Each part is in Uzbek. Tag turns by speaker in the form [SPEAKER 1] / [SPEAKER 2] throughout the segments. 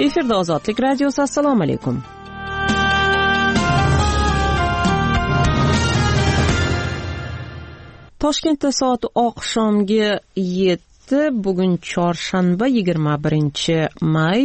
[SPEAKER 1] Efirda Ozodlik radiosi. Assalomu alaykum. Toshkentda soat oqshomgi 7. Bugun chorshanba 21-may.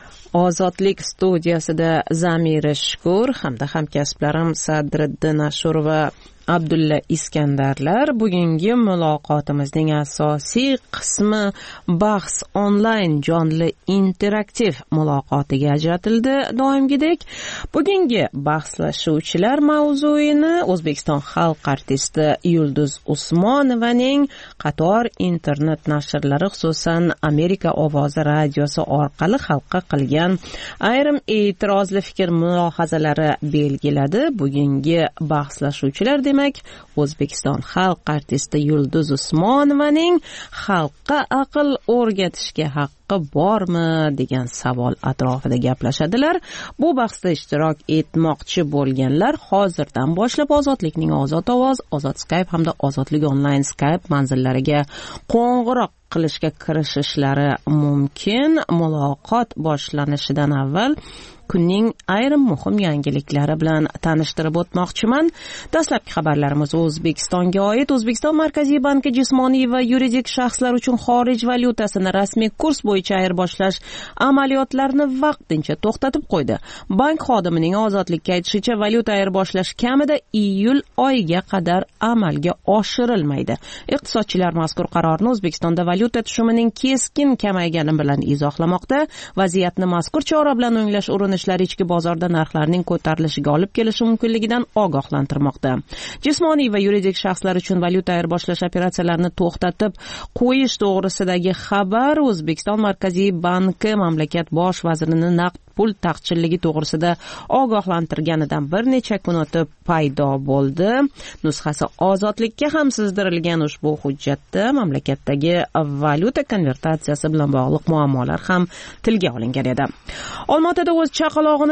[SPEAKER 1] Ozodlik studiyasida Zamira Shukur hamda hamkasblarim Sadriddin Ashur va Abdulla Iskandarlar. Bugungi muloqotimizning asosiy qismi bahs onlayn jonli interaktiv muloqotiga ajratildi. Doimgidek, bugungi bahslashuvchilar mavzuini O'zbekiston xalq artisti Yulduz Usmonovaning qator internet nashrlari, xususan Amerika ovozi radiosi orqali xalqqa qilgan ayrim e'tirozli fikr mulohazalari belgiladi. Bugungi bahslashuvchilar demak O'zbekiston xalq artisti Yulduz Usmonovaning xalqqa aql o'rgatishga haqqi bormi degan savol atrofida gaplashadilar. Bu bahsda ishtirok etmoqchi bo'lganlar hozirdan boshlab Ozodlikning Ozod ovoz, Ozod Skype hamda Ozodlik onlayn Skype manzillariga qo'ng'iroq qilishga kirishishlari mumkin. Muloqot boshlanishidan avval kunning ayrim muhim yangiliklari bilan tanishtirib o'tmoqchiman. Dastlabki xabarlarimiz O'zbekistonga oid. O'zbekiston Markaziy banki jismoniy va yuridik shaxslar uchun xorij valyutasini rasmiy kurs bo'yicha ayirboshlash amaliyotlarini vaqtincha to'xtatib qo'ydi. Bank xodimining Ozodlikka aytishicha, valyuta ayirboshlash kamida iyul oyiga qadar amalga oshirilmaydi. Iqtisodchilar mazkur qarorni O'zbekistonda valyuta tushumining keskin kamaygani bilan izohlamoqda. Vaziyatni mazkur chora bilan o'nglash urinishlar ichki bozorda narxlarning ko'tarilishiga olib kelishi mumkinligidan ogohlantirmoqda. Jismoniy va yuridik shaxslar uchun valyuta ayirboshlash operatsiyalarini to'xtatib qo'yish to'g'risidagi xabar O'zbekiston Markaziy banki mamlakat bosh vazirini naqd pul taqchilligi to'g'risida ogohlantirganidan bir necha kun o'tib paydo bo'ldi. Nusxasi Ozodlikka ham sizdirilgan ushbu hujjatda mamlakatdagi valyuta konvertatsiyasi bilan bog'liq muammolar ham tilga olingan edi. Olmaotada o'z chaqalog'ini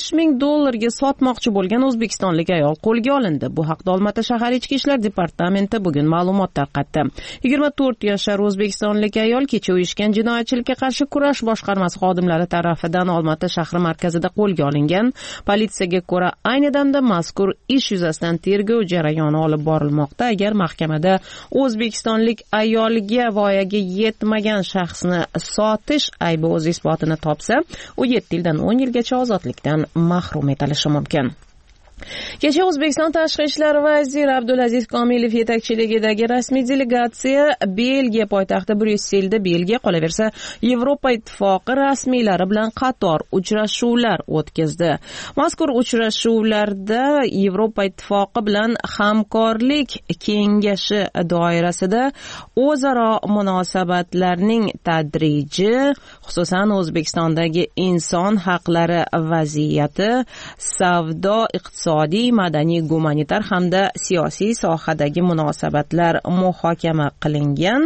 [SPEAKER 1] $5,000 sotmoqchi bo'lgan o'zbekistonlik ayol qo'lga olindi. Bu haqda Olmaota shahar ichki ishlar departamenti bugun ma'lumot tarqatdi. 24 yashar o'zbekistonlik ayol kecha uyushgan jinoyatchilikka qarshi kurash boshqarmasi xodimlari tarafidan Olmaota shahri markazida qo'lga olingan. Politsiyaga ko'ra, ayni damda mazkur ish yuzasidan tergov jarayoni olib borilmoqda. Agar mahkamada o'zbekistonlik ayolga voyaga yetmagan shaxsni sotish aybi o'z isbotini topsa, u 7 yildan 10 yilgacha ozodlikdan mahrum etilishi mumkin. Kecha O'zbekiston Tashqi ishlar vaziri Abdulaziz Komilov yetakchiligidagi rasmiy delegatsiya Belgiya poytaxti Bryusselda, Belgiya qolaversa Yevropa Ittifoqi rasmiylari bilan qator uchrashuvlar o'tkazdi. Mazkur uchrashuvlarda Yevropa Ittifoqi bilan hamkorlik kengashi doirasida o'zaro munosabatlarning tadriji, xususan O'zbekistondagi inson haqlari vaziyati, savdo, iqtisodiy, madaniy, gumanitar hamda siyosiy sohadagi munosabatlar muhokama qilingan.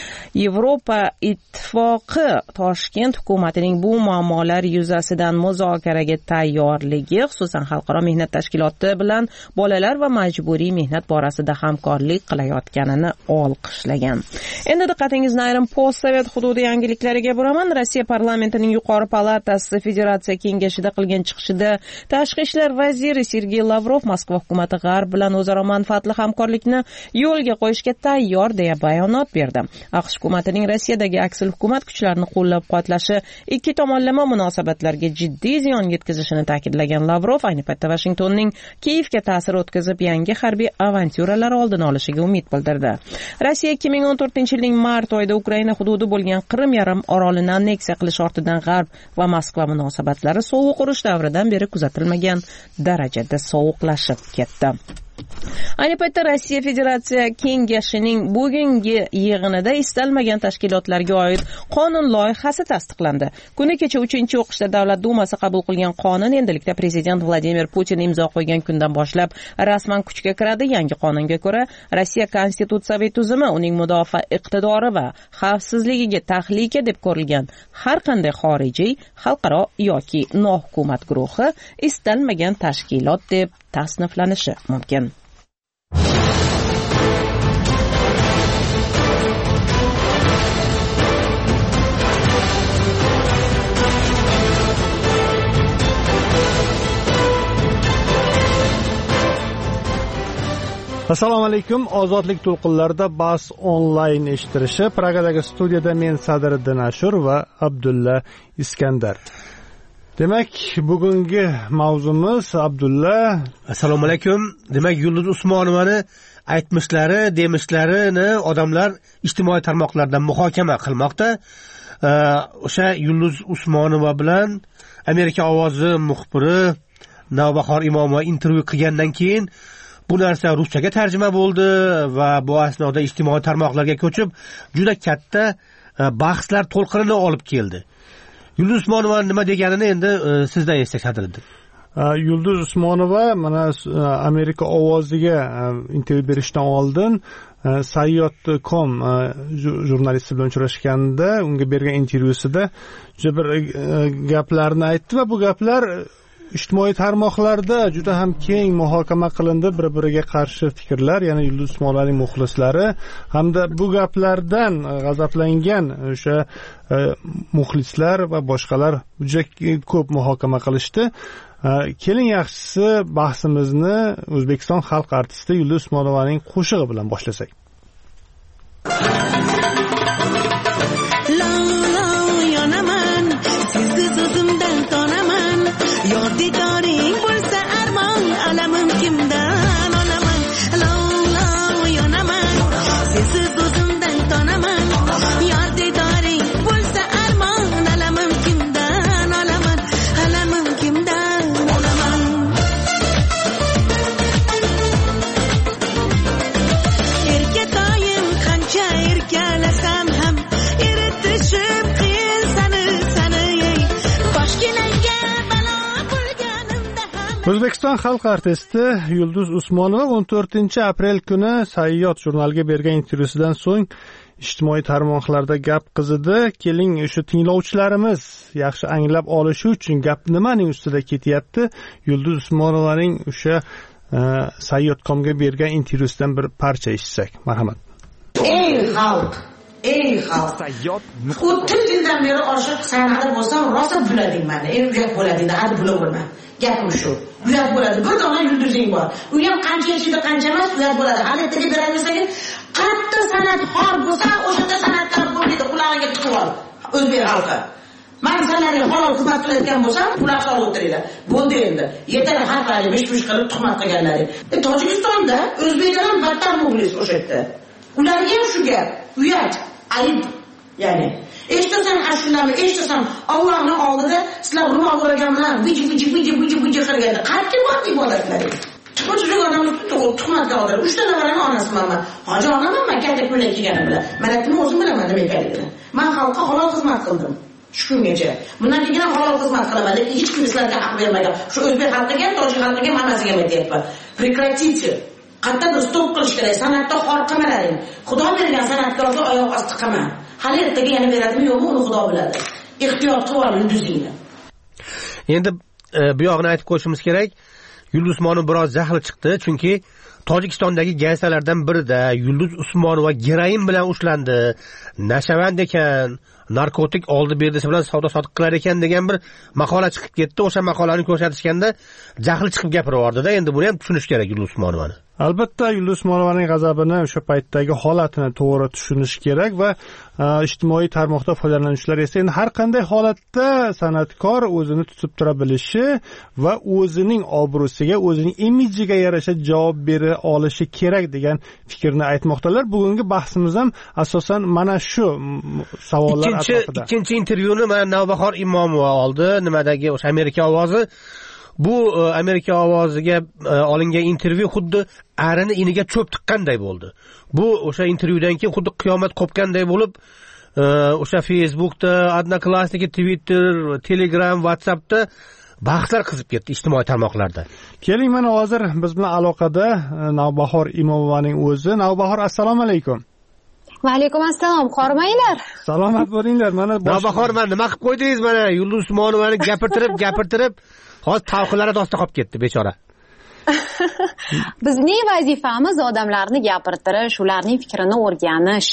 [SPEAKER 1] Yevropa Ittifoqi Toshkent hukumatining bu muammolar yuzasidan muzokaraga tayyorligi, xususan Xalqaro mehnat tashkiloti bilan bolalar va majburiy mehnat borasida hamkorlik qilayotganini olqishlagan. Endi diqqatingizni ayrim postsovet hududi yangiliklariga buraman. Rossiya parlamentining yuqori palatasi Federatsiya kengashida qilgan chiqishida Tashqi ishlar vaziri Sergey Lavrov Moskva hukumati G'arb bilan o'zaro manfaatli hamkorlikni yo'lga qo'yishga tayyor deya bayonot berdi. AQSh hukumatining Rossiyadagi aksil hukumat kuchlarini qo'llab-quvvatlashi ikki tomonlama munosabatlarga jiddiy ziyon yetkazishini ta'kidlagan Lavrov ayni paytda Washingtonning Kiyevga ta'sir o'tkazib yangi harbiy avantyuralar oldini olishiga umid bildirdi. Rossiya 2014-yilning mart oyida Ukraina hududi bo'lgan Qrim yarim orolini anneksiya qilish ortidan G'arb va Moskva munosabatlari sovuq urush davridan beri kuzatilmagan darajada sovuqlashib ketdi. Ayni paytda Rossiya Federatsiya Kengashining bugungi yig'inida istalmagan tashkilotlarga oid qonun loyihasi tasdiqlandi. Kuni kecha 3-o'qishda Davlat Dumasi qabul qilgan qonun endilikda Prezident Vladimir Putin imzo qo'ygan kundan boshlab rasman kuchga kiradi. Yangi qonunga ko'ra, Rossiya konstitutsiyaviy tuzumi uning mudofaa iqtidori va xavfsizligiga tahlika deb ko'rilgan har qanday xorijiy, xalqaro yoki nohukumat guruhi istalmagan tashkilot deb tasniflanishi mumkin.
[SPEAKER 2] Assalomu alaykum. Ozodlik to'lqinlarida bas onlayn eshittirishi. Pragadagi studiyada men Sadriddin Ashur va Abdulla Iskandar. Demak, bugungi mavzumiz Abdulla.
[SPEAKER 3] Assalomu alaykum. Demak, Yulduz Usmonovani aytmishlari, demishlarini odamlar ijtimoiy tarmoqlarda muhokama qilmoqda. O'sha Yulduz Usmonova bilan Amerika ovozi muxbiri Navbahor Imomova intervyu qilgandan keyin bu narsa ruschaga tarjima bo'ldi va bu asnoda ijtimoiy tarmoqlarga ko'chib juda katta bahslar to'lqinini olib keldi. Yulduz Usmonova nima deganini endi sizdan eshitsak Sadriddin.
[SPEAKER 2] Yulduz Usmonova mana Amerika ovoziga intervyu berishdan oldin Sayyod.com jurnalisti bilan uchrashganda unga bergan intervyusida juda bir gaplarni aytdi va bu gaplar ijtimoiy tarmoqlarda juda ham keng muhokama qilindi. Bir-biriga qarshi fikrlar, ya'ni Yulduz Usmonovaning muxlislari hamda bu gaplardan g'azablangan o'sha muxlislar va boshqalar juda ko'p muhokama qilishdi. Keling yaxshisi bahsimizni O'zbekiston xalq artisti Yulduz Usmonovaning qo'shig'i bilan boshlasak.
[SPEAKER 4] Yodigaring bo'lsa armon alamim kimdan olaman lov yonaman sensiz o'zimdan tonaman yodigaring bo'lsa armon alamim kimdan olaman alamim kimdan olaman erkatoyim qancha erkalasam ham eritishim qiyin sani boshginangga
[SPEAKER 2] O'zbekiston xalq artisti Yulduz Usmonova 14-aprel kuni Sayyod jurnaliga bergan intervyusidan so'ng ijtimoiy tarmoqlarda gap qizidi. Keling, o'sha tinglovchilarimiz yaxshi anglab olishi uchun gap nimaning ustida ketyapti? Yulduz Usmonovaning o'sha Sayyod.comga bergan intervyusidan bir parcha eshitsak. Marhamat.
[SPEAKER 5] Ey xalq Sayyod 30 yildan beri oshiq san'atda bo'lsam rosa bulading meni. Eng uyat bo'lading, hadi bo'laverman. Gapim shu. Uyat bo'ladi. Bir dona yulduzing bor. U ham qancha yashida qancha emas uyat bo'ladi. Hali ertaga beraversangiz, qattiq san'atkor bo'lsa, o'shanda san'atkor bo'ladi. Qulog'iga tiqib ol. O'zbek xalqi. Men sizlarga halol xizmat qilayotgan bo'lsam, quloq solib o'tiringlar. Bo'ldi endi. Yetar harflarni besh-besh qilib tuhmat qilganlaring. Tojikistonda o'zbeklar ham battar muxlis o'sha yerda. Ularga ham shu gap. Uyat, ayb. Ya'ni eshitasan ashulani, eshitasan Allohning oldida sizlar ro'mol o'raganlar, viji qilganda qayerga bordi ibodatlaring? Chiqib odamni tuhmatga oldi. 3 ta navaraning onasiman men. Hoji onaman, makkaga pullar kelganim bilan. Mana o'zim bilaman nima ekanligini. Men xalqqa halol xizmat qildim. Shukungacha. Bundan keyin ham halol xizmat qilaman, lekin hech kim sizlarga haq bermagan. Shu o'zbek xalqiga, tojik xalqiga hammasiga aytyapman. Prекратите. Qattiq stop qilish kerak. San'atda xor qilmalaring. Xudo bergan san'atkorga oyoq osti qilma. Hali ertaga yana beradimi yo'qmi, uni Xudo biladi. Ehtiyot qilib ol yulduzingni.
[SPEAKER 3] Endi bu yoqni aytib qo'yishimiz kerak. Yulduz Usmonova biroz jahli chiqdi, chunki Tojikistondagi gazetalardan birida Yulduz Usmonova geroin bilan ushlandi, nashavand ekan, narkotik oldi berdisi bilan savdo-sotiq qilar ekan degan bir maqola chiqib ketdi. O'sha maqolani ko'rsatishganda jahli chiqib gapiraverdi-da. Endi buni ham tushunish kerak Yulduz Usmonovani.
[SPEAKER 2] Albatta Yulduz Usmonovaning g'azabini o'sha paytdagi holatini to'g'ri tushunish kerak va ijtimoiy tarmoqda foydalanuvchilar esa endi har qanday holatda san'atkor o'zini tutib tura bilishi va o'zining obro'siga, o'zining imijiga yarasha javob bera olishi kerak degan fikrni aytmoqdalar. Bugungi bahsimiz ham asosan mana shu savollar atrofida.
[SPEAKER 3] Ikkinchi intervyuni mana Navbahor Imomova oldi, nimadagi o'sha Amerika ovozi. Bu Amerika ovoziga olingan intervyu xuddi arini iniga cho'p tiqqanday bo'ldi. Bu o'sha intervyudan keyin xuddi qiyomat qopganday bo'lib, o'sha Facebookda, Odnoklassniki, Twitter, Telegram, WhatsAppda bahslar qizib ketdi ijtimoiy tarmoqlarda.
[SPEAKER 2] Keling, mana hozir biz bilan aloqada Navbahor Imomovaning o'zi. Navbahor, assalomu alaykum.
[SPEAKER 6] Va alaykum assalom, hormanglar.
[SPEAKER 2] Salomat bo'linglar. Mana
[SPEAKER 3] Navbahor, mana nima qilib qo'ydingiz? Mana Yulduz Usmonovani gapirtirib hozir tavqilari dosta qolib ketdi, bechora.
[SPEAKER 6] Bizning vazifamiz odamlarni gapirtirish, ularning fikrini o'rganish.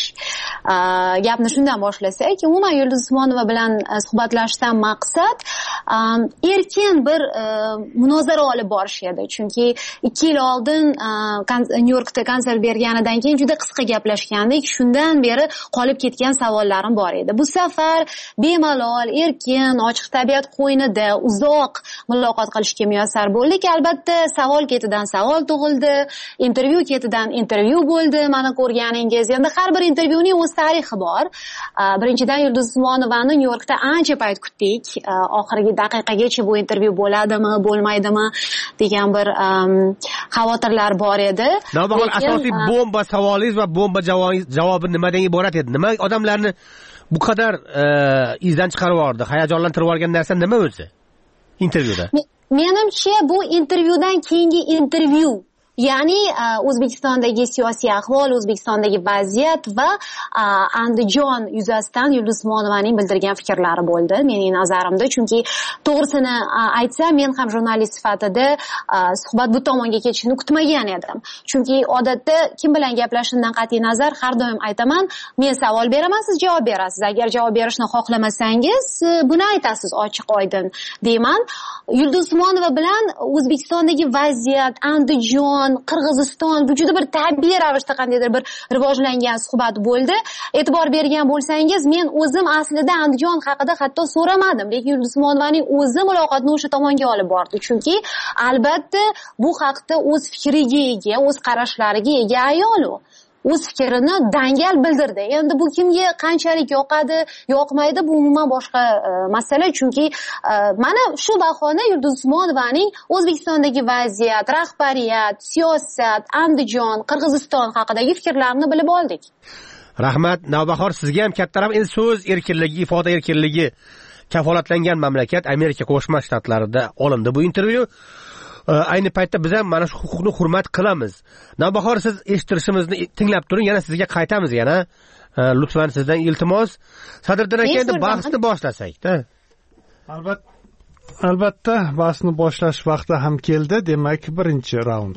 [SPEAKER 6] Gapni shundan boshlasak, umuman Yulduz Usmonova bilan suhbatlashishdan maqsad erkin bir munozara olib borish edi. Chunki 2 yil oldin Nyu-Yorkda konsert berganidan keyin juda qisqa gaplashgandik. Shundan beri qolib ketgan savollarim bor edi. Bu safar bemalol, erkin, ochiq tabiat qo'ynida uzoq muloqot qilishga muyassar bo'ldik. Albatta, savol ketidan savol tug'ildi, intervyu ketidan intervyu bo'ldi. Mana ko'rganingiz, endi har bir intervyuning o'z tarixi bor. Birinchidan Yulduz Usmonovani Nyu-Yorkda ancha payt kutdik. Oxirgi daqiqagacha bu intervyu bo'ladimi, bo'lmaydimi degan bir xavotirlar bor edi.
[SPEAKER 3] Navbahor, asosiy bomba savolingiz va bomba javobi nimadan iborat edi? Nima odamlarni bu qadar izdan chiqarib yubordi, hayajonlantirib yuborgan narsa nima o'zi? Intervyuda.
[SPEAKER 6] Menimcha bu intervyudan keyingi intervyu. Ya'ni O'zbekistondagi siyosiy ahvol, O'zbekistondagi vaziyat va Andijon yuzasidan Yulduz Usmonovaning bildirgan fikrlari bo'ldi mening nazarimda. Chunki to'g'risini aytsam, men ham jurnalist sifatida suhbat bu tomonga ketishini kutmagan edim. Chunki odatda kim bilan gaplashishdan qat'iy nazar har doim aytaman, men savol beraman, siz javob berasiz. Agar javob berishni xohlamasangiz, buni aytasiz ochiq-oydin deyman. Yulduz Usmonova bilan O'zbekistondagi vaziyat, Andijon, Qirg'iziston, bu juda bir tabiiy ravishda qandaydir bir rivojlangan suhbat bo'ldi. E'tibor bergan bo'lsangiz, men o'zim aslida Andijon haqida hatto so'ramadim, lekin Yulduz Usmonovaning o'zi muloqotni o'sha tomonga olib bordi. Chunki albatta bu haqda o'z fikriga ega, o'z qarashlariga ega ayol u. O'z fikrini dangal bildirdi. Endi bu kimga qanchalik yoqadi, yoqmaydi, bu umuman boshqa masala. Chunki mana shu bahona Yulduz Usmonovaning O'zbekistondagi vaziyat, rahbariyat, siyosat, Andijon, Qirg'iziston haqidagi fikrlarini bilib oldik.
[SPEAKER 3] Rahmat. Navbahor, sizga ham katta rahmat. Endi so'z erkinligi, ifoda erkinligi kafolatlangan mamlakat Amerika Qo'shma Shtatlarida olindi bu intervyu. Ayni paytda biz ham mana shu huquqni hurmat qilamiz. Navbahor, siz eshittirishimizni tinglab turing, yana sizga qaytamiz yana. Lutfan, sizdan iltimos. Sadriddin aka, endi bahsni boshlasak-da.
[SPEAKER 2] Albatta, bahsni boshlash vaqti ham keldi. Demak, birinchi raund.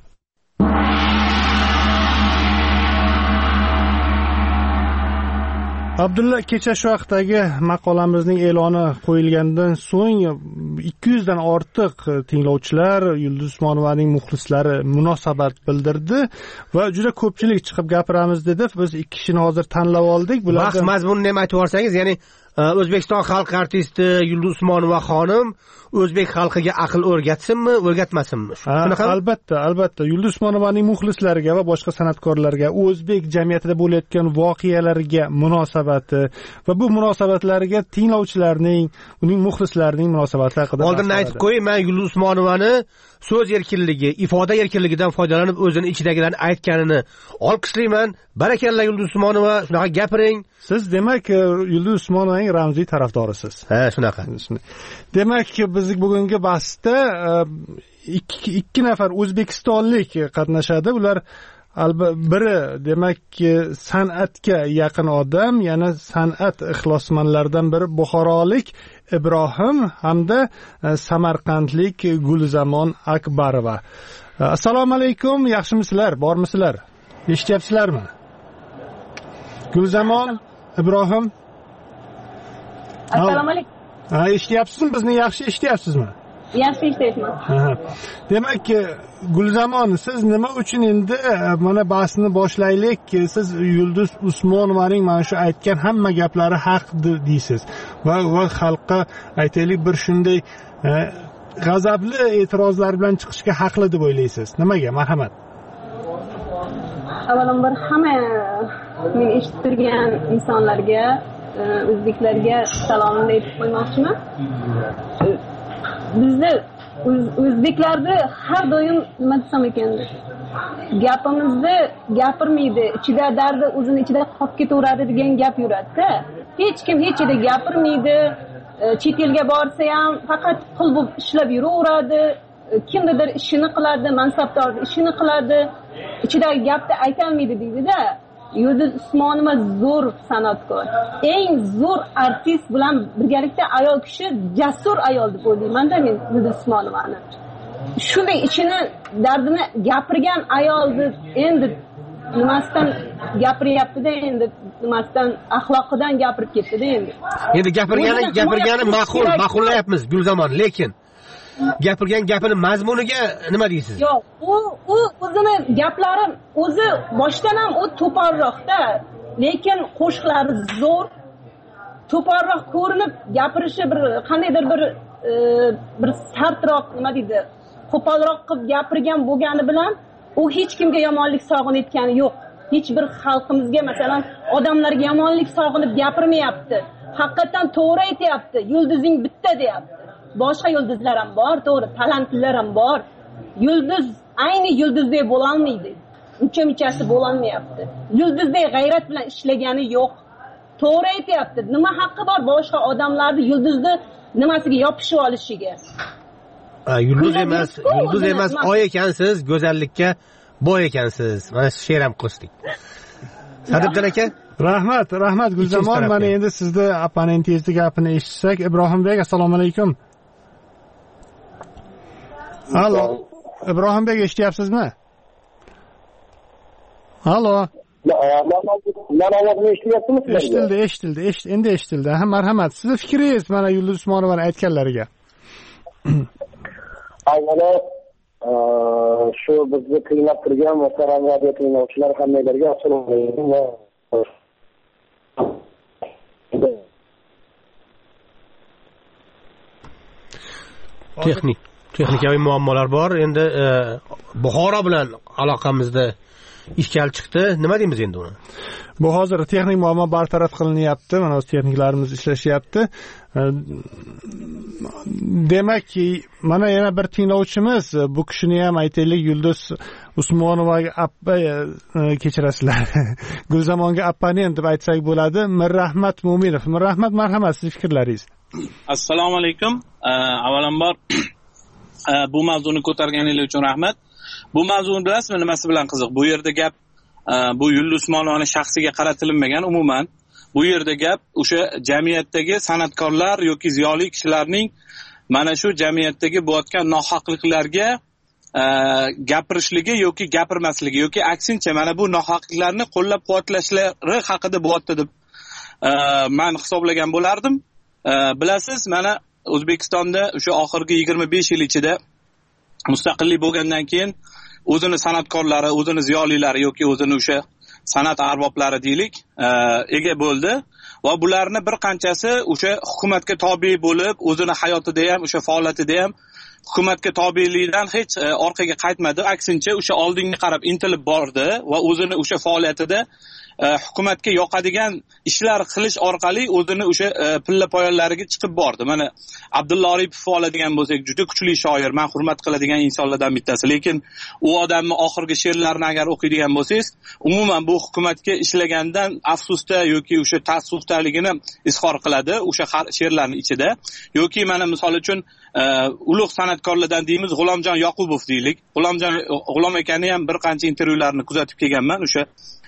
[SPEAKER 2] Abdulla, kecha shu vaqtdagi maqolamizning e'loni qo'yilgandan so'ng 200 dan ortiq tinglovchilar, Yulduz Usmonovaning muxlislari munosabat bildirdi va juda ko'pchilik chiqib gapiramiz dedi. Biz 2 kishini hozir tanlab oldik.
[SPEAKER 3] Bahs mazmunini ham aytib yuborsangiz, ya'ni O'zbekiston xalq artisti Yulduz Usmonova xonim o'zbek xalqiga aql o'rgatsinmi, o'rgatmasinmi?
[SPEAKER 2] Albatta. Yulduz Usmonovaning muxlislariga va boshqa san'atkorlarga, o'zbek jamiyatida bo'layotgan voqealarga munosabati va bu munosabatlarga tinglovchilarning, uning muxlislarining munosabati haqida.
[SPEAKER 3] Oldin aytib qo'ying, men Yulduz Usmonovani so'z erkinligi, ifoda erkinligidan foydalanib o'zini ichidagilarni aytganini olqishlayman. Barakalla Yulduz Usmonova, shunaqa gapiring.
[SPEAKER 2] Siz demak Yulduz Usmonovaning ramziy tarafdorisiz.
[SPEAKER 3] Ha, shunaqa.
[SPEAKER 2] Demak, biz bugungi bahsda 2 nafar o'zbekistonlik qatnashadi. Ular biri demakki san'atga yaqin odam, yana san'at ixlosmandlaridan biri Buxorolik Ibrohim hamda Samarqandlik Gulzamon Akbarova. Assalomu alaykum, yaxshimisizlar, bormisizlar? Eshityapsizlarmi? Gulzamon, Ibrohim.
[SPEAKER 7] Assalomu alaykum.
[SPEAKER 2] Eshityapsizmi? Bizni yaxshi eshityapsizmi?
[SPEAKER 7] Yaxshi eshityapman.
[SPEAKER 2] Demak, Gulzamon, siz nima uchun endi mana bahsni boshlaylik? Siz Yulduz Usmonovaning mana shu aytgan hamma gaplari haq deysiz va xalqqa aytaylik bir shunday g'azabli e'tirozlar bilan chiqishga haqli deb o'ylaysiz. Nimaga? Marhamat.
[SPEAKER 7] Avvalambor hamma men eshitib turgan insonlarga, o'zbeklarga salomimni aytib qo'ymoqchiman. Bizni o'zbeklarni har doim nima desam ekan, gapimizni gapirmaydi, ichida dardi o'zini ichida qolib ketaveradi degan gap yuradi-da. Hech kim hech yerda gapirmaydi. Chet elga borsa ham faqat qul bo'lib ishlab yuraveradi. Kimdir ishini qiladi, mansabdorning ishini qiladi. Ichidagi gapni aytolmaydi deydi-da. Yulduz Usmonova zo'r san'atkor, eng zo'r artist bilan birgalikda ayol kishi, jasur ayol deb o'ylayman-da men Yulduz Usmonovani. shunday ichini dardini gapirgan ayolni endi nimasidan gapiryapti-da, endi nimasidan axloqidan gapirib ketdi-da endi.
[SPEAKER 3] Endi gapirgani ma'qullayapmiz Gulzamon, lekin gapirgan gapini mazmuniga nima deysiz?
[SPEAKER 7] Yo'q, u o'zini gaplari o'zi boshdan ham u to'polroqda, lekin qo'shiqlari zo'r, to'polroq ko'rinib gapirishi bir qandaydir bir sartroq, nima deydi, qo'polroq qilib gapirgan bo'lgani bilan u hech kimga yomonlik sog'inayotgani yo'q. Hech bir xalqimizga, masalan, odamlarga yomonlik sog'inib gapirmayapti. Haqiqatan to'g'ri aytayapti. Yulduzing bitta deyapti. Boshqa yulduzlar ham bor, to'g'ri, talantlilar ham bor. Yulduz ayni yulduzdek bo'la olmaydi. Uncha-munchasi bo'la olmayapti. Yulduzdek g'ayrat bilan ishlagani yo'q. To'g'ri aytayapti. Nima haqqi bor boshqa odamlarni yulduzni nimasiga yopishib olishiga?
[SPEAKER 3] Yulduz emas, oy ekansiz, go'zallikka boy ekansiz. Mana she'r ham qo'shdik. Sadibjon aka,
[SPEAKER 2] rahmat Gulzamon. Mana endi sizni opponentingizni gapini eshitsak, Ibrohimbek, assalomu alaykum. Allo, Ibrohimbek, eshityapsizmi? Allo.
[SPEAKER 8] Mana ovozimni eshityapsizmi?
[SPEAKER 2] Endi eshitildi. Ha, marhamat. Sizning fikringiz mana Yulduz Usmonovaning aytganlariga.
[SPEAKER 8] Avvalo, shu bizni qiynab turgan muhtaram radio tinglovchilar hammalarga assalomu alaykum va
[SPEAKER 3] texnikaviy muammolar bor. Endi Buxoro bilan aloqamizda ishkal chiqdi. Nima deymiz endi uni?
[SPEAKER 2] Bu hozir texnik muammo bartaraf qilinyapti. Mana o'z texniklarimiz ishlashyapti. Demakki, mana yana bir tinglovchimiz, bu kishini ham aytaylik, Yulduz Usmonovaga kechirasizlar. Gulzamonga opponent deb aytsak bo'ladi. Mirrahmat Mo'minov. Mirrahmat, marhamat, siz fikrlaringiz.
[SPEAKER 9] Assalomu alaykum. Avvalambor bu mavzuni ko'targaningiz uchun rahmat. Bu mavzuni bilasizmi nimasi bilan qiziq? Bu yerda gap bu Yulduz Usmonovaning shaxsiga qaratilmagan, umuman bu yerda gap o'sha jamiyatdagi san'atkorlar yoki ziyoli kishilarning mana shu jamiyatdagi bo'layotgan nohaqliklarga gapirishligi yoki gapirmasligi yoki aksincha mana bu nohaqliklarni qo'llab-quvvatlashlari haqida bo'lyapti deb men hisoblagan bo'lardim. Bilasiz, mana O'zbekistonda o'sha oxirgi 25 yil ichida mustaqillik bo'lgandan keyin o'zini san'atkorlari, o'zini ziyolilari yoki o'zini o'sha san'at arboblari deylik, ega bo'ldi va bularni bir qanchasi o'sha hukumatga tobe bo'lib, o'zini hayotida ham, o'sha faoliyatida ham hukumatga tobelikdan hech orqaga qaytmadi, aksincha o'sha oldinga qarab intilib bordi va o'zini o'sha faoliyatida hukumatga yoqadigan ishlar qilish orqali o'zini o'sha pilla poyonlariga chiqib bordi. Mana Abdulla Oripov oladigan bo'lsak, juda kuchli shoir, men hurmat qiladigan insonlardan bittasi, lekin u odamni oxirgi she'rlarini agar o'qiydigan bo'lsangiz, umuman bu hukumatga ishlagandan afsusda yoki o'sha taassufdaligini izhor qiladi o'sha she'rlarning ichida. Yoki mana misol uchun ulug' san'atkorlardan deymiz, G'ulomjon Yoqubov deylik. G'ulom akani ham bir qancha intervyularini kuzatib kelganman. O'sha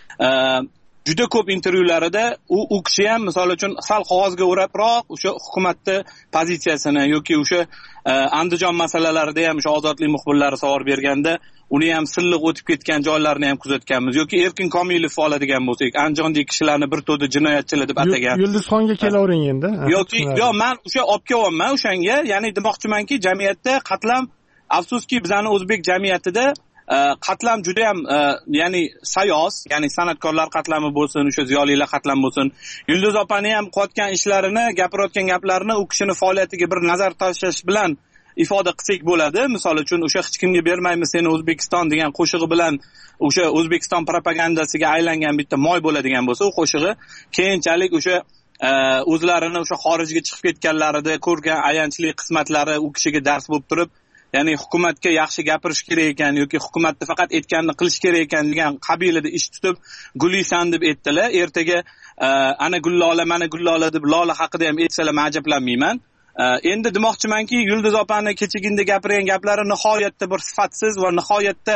[SPEAKER 9] juda ko'p intervyularida u kishi ham misol uchun sal qog'ozga o'rabroq o'sha hukumatni pozitsiyasini yoki o'sha Andijon masalalarida ham o'sha ozodlik muxbirlari savol berganda uni ham silliq o'tib ketgan joylarini ham kuzatganmiz. Yoki Erkin Komilov oladigan bo'lsak, Andijondagi kishilarni bir to'da jinoyatchilar deb atagan.
[SPEAKER 2] Yulduzxonga kelavering endi.
[SPEAKER 9] Yoki men o'sha olib kelyapman o'shanga, ya'ni demoqchimanki, jamiyatda qatlam, afsuski bizning o'zbek jamiyatida qatlam juda ham ya'ni sayos, ya'ni san'atkorlar qatlami bo'lsin, o'sha ziyolilar qatlami bo'lsin. Yulduz opani ham qilayotgan ishlarini, gapirayotgan gaplarini u kishini faoliyatiga bir nazar tashlash bilan ifoda qilsak bo'ladi. Misol uchun o'sha hech kimga bermaymiz seni O'zbekiston degan qo'shig'i bilan o'sha O'zbekiston propagandasiga aylangan bitta moy bo'ladigan bo'lsa, u qo'shig'i keyinchalik o'sha o'zlarini o'sha xorijga chiqib ketganlarida ko'rgan ayanchli qismatlari u kishiga dars bo'lib turib, ya'ni hukumatga yaxshi gapirish kerak ekan yoki hukumatni faqat aytganini qilish kerak ekan degan qabilida ish tutib Gulisan deb aytdilar. Ertaga ana Gullola, mana Gullola deb Lola haqida ham aytsalar ajablanmayman. Endi demoqchimanki, Yulduz opani kechagina gapirgan gaplari nihoyatda bir sifatsiz va nihoyatda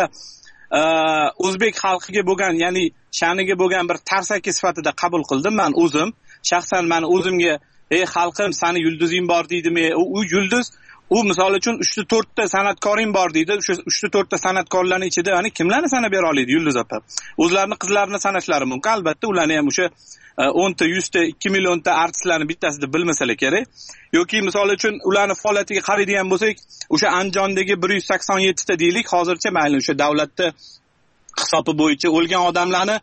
[SPEAKER 9] o'zbek xalqiga bo'lgan, ya'ni sha'niga bo'lgan bir tarsaki sifatida qabul qildim. Men o'zim shaxsan men o'zimga, "Ey xalqim, seni yulduzing bor" deydimi? U yulduz u misol uchun 3-4 ta san'atkoring bor deydi. O'sha 3-4 ta san'atkorlarning ichida ya'ni kimlarni sanab bera oladi Yulduz opa? O'zlarini qizlarini sanashlari mumkin. Albatta ularni ham o'sha 10 ta, 100 ta, 2 million ta artistlarni bittasida bilmasalar kerak. Yoki misol uchun ularning faoliyatiga qaraydigan bo'lsak, o'sha Andijondagi 187 ta deylik, hozircha mayli o'sha davlatda hisobi bo'yicha o'lgan odamlarni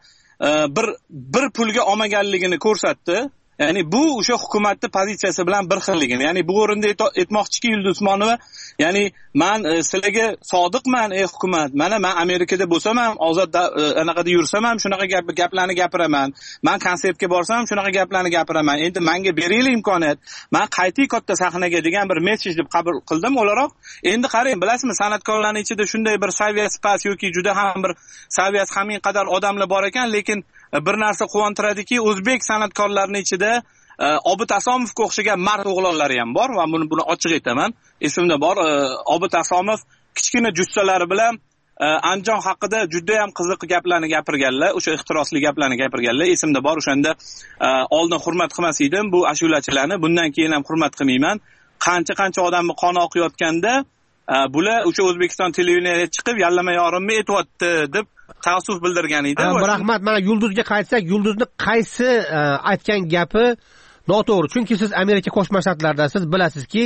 [SPEAKER 9] bir pulga olmaganligini ko'rsatdi. Ya'ni bu o'sha hukumatning pozitsiyasi bilan bir xilligini. Ya'ni bu o'rinda aytmoqchiki Yulduz Usmonova, ya'ni men sizlarga sodiqman ey hukumat. Mana men Amerikada bo'lsam ham, ozod anaqada yursam ham shunaqa gaplarni gapiraman. Men konsertga borsam ham shunaqa gaplarni gapiraman. Endi menga beringlar imkoniyat. Men qaytiy katta sahnaga degan bir mesej deb qabul qildim o'laroq. Endi qarang, bilasizmi, san'atkorlarning ichida shunday bir saviyasi past yoki juda ham bir saviyasi hamin qadar odamlar bor ekan, lekin bir narsa quvontiradiki, o'zbek san'atkorlarining ichida Obid Asomovga o'xshagan mard o'g'lonlari ham bor va buni ochiq aytaman. Esimda bor, Obid Asomov kichkina jussalari bilan Andijon haqida juda ham qiziq gaplarni gapirganlar, o'sha ixtirosli gaplarni gapirganlar. Esimda bor, o'shanda oldin hurmat qilmas edim bu ashulachilarni, bundan keyin ham hurmat qilmayman. Qancha odamni qoni oqayotganda bular o'sha O'zbekiston televideniyasiga chiqib yallama yorimni aytibdi deb taassuf bildirgan edi.
[SPEAKER 3] Rahmat, mana Yulduzga qaytsak, Yulduzni qaysi aytgan gapi noto'g'ri? Chunki siz Amerika Qo'shma Shtatlaridasiz, bilasizki,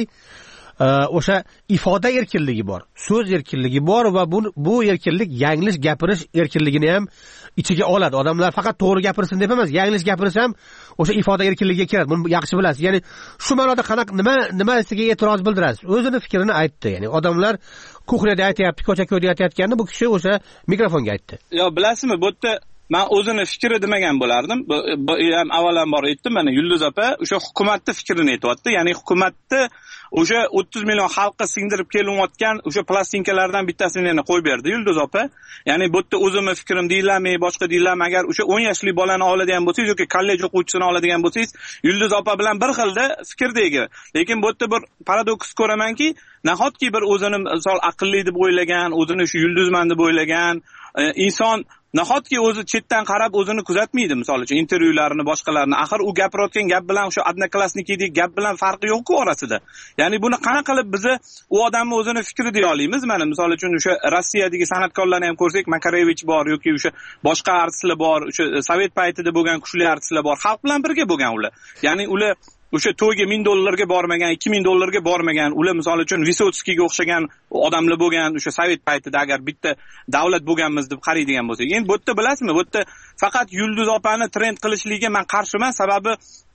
[SPEAKER 3] o'sha ifoda erkinligi bor, so'z erkinligi bor va bu erkinlik yanglish gapirish erkinligini ham ichiga oladi. Odamlar faqat to'g'ri gapirsin deb emas, yanglish gapirish ham o'sha ifoda erkinligiga kiradi. Buni yaxshi bilasiz. Ya'ni shu ma'noda qanaqa nimasiga e'tiroz bildirasiz? O'zini fikrini aytdi. Ya'ni odamlar kuxnyada aytayapti, ko'cha-ko'yda aytayotganini bu kishi o'sha mikrofonga aytdi.
[SPEAKER 9] Yo, bilasizmi, bu yerda men o'zini fikri demagan bo'lardim. Ham avvalambor aytdim, mana Yulduz opa o'sha hukumatning fikrini aytayapti. Ya'ni hukumatni o'sha 30 million xalqqa singdirib kelinayotgan o'sha plastinkalardan bittasini yana qo'yib berdi Yulduz opa. Ya'ni bu yerda o'zimning fikrim deylarmi, boshqa deylarmi, agar o'sha 10 yoshli bolani oladigan bo'lsangiz yoki kollej o'quvchisini oladigan bo'lsangiz, Yulduz opa bilan bir xilda fikrdagi. Lekin bu yerda bir paradoks ko'ramanki, nahotki bir o'zini misol aqlli deb o'ylagan, o'zini shu yulduzman deb o'ylagan inson nahotki o'zi chetdan qarab o'zini kuzatmaydi, misol uchun intervyularini, boshqalarini. Axir u gapirayotgan gap bilan o'sha odnoklassnikidagi gap bilan farqi yo'q-ku orasida. Ya'ni buni qanaqa qilib biz u odamni o'zini fikri deya olamiz? Mana misol uchun o'sha Rossiyadagi san'atkorlarni ham ko'rsak, Makarevich bor yoki o'sha boshqa artistlar bor, o'sha sovet paytida bo'lgan kuchli artistlar bor. Xalq bilan birga bo'lgan ular. Ya'ni ular o'sha to'yga $1000 bormagan, $2000 bormagan, ular misol uchun Visotskiyga o'xshagan odamlar bo'lgan, o'sha sovet paytida agar bitta davlat bo'lganmiz deb qaraydigan bo'lsak. Endi bu yerda bilasizmi, bu yerda faqat Yulduz opani trend qilishligiga men qarshiman, sababi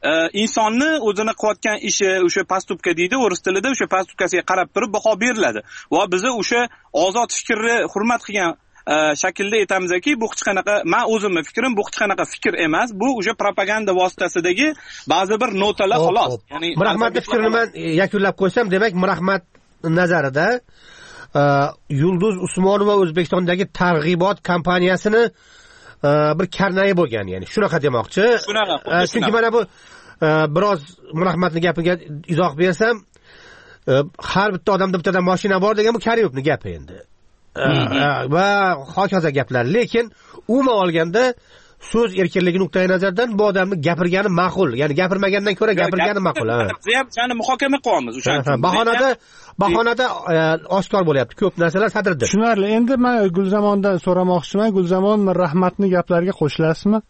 [SPEAKER 9] insonni o'zini qilayotgan ishi, o'sha postupka deydi o'ris tilida, o'sha postupkasiga qarab turib baho beriladi. Va biz o'sha ozod fikrni hurmat qilgan shaklda aytamizki, bu hech qanaqa, men o'zimning fikrim, bu hech qanaqa fikr emas, bu o'sha propaganda vositasidagi ba'zi bir notalar xolos.
[SPEAKER 3] Ya'ni Mirahmatning fikrini men yakunlab qo'ysam, demak, Mirahmat nazarida Yulduz Usmonova O'zbekistondagi targ'ibot kompaniyasini bir karnayi bo'lgan, ya'ni shunaqa demoqchi. Chunki mana bu biroz Mirahmatning gapiga izoh bersam, har bitta odamda bittadan mashina bor degan bu Karimovning gapi endi. Va hokazo gaplar. Lekin umuman olganda so'z erkinligi nuqtai nazaridan bu odamni gapirgani ma'qul. Ya'ni gapirmagandan ko'ra gapirgani ma'qul.
[SPEAKER 9] Biz ham shuni muhokama qilyapmiz o'sha.
[SPEAKER 3] Bahonada oshkor bo'lyapti. Ko'p narsalar sadirdi.
[SPEAKER 2] Tushunarli. Endi men Gulzamondan so'ramoqchiman. Gulzamon Mirahmatning gaplariga qo'shilasizmi?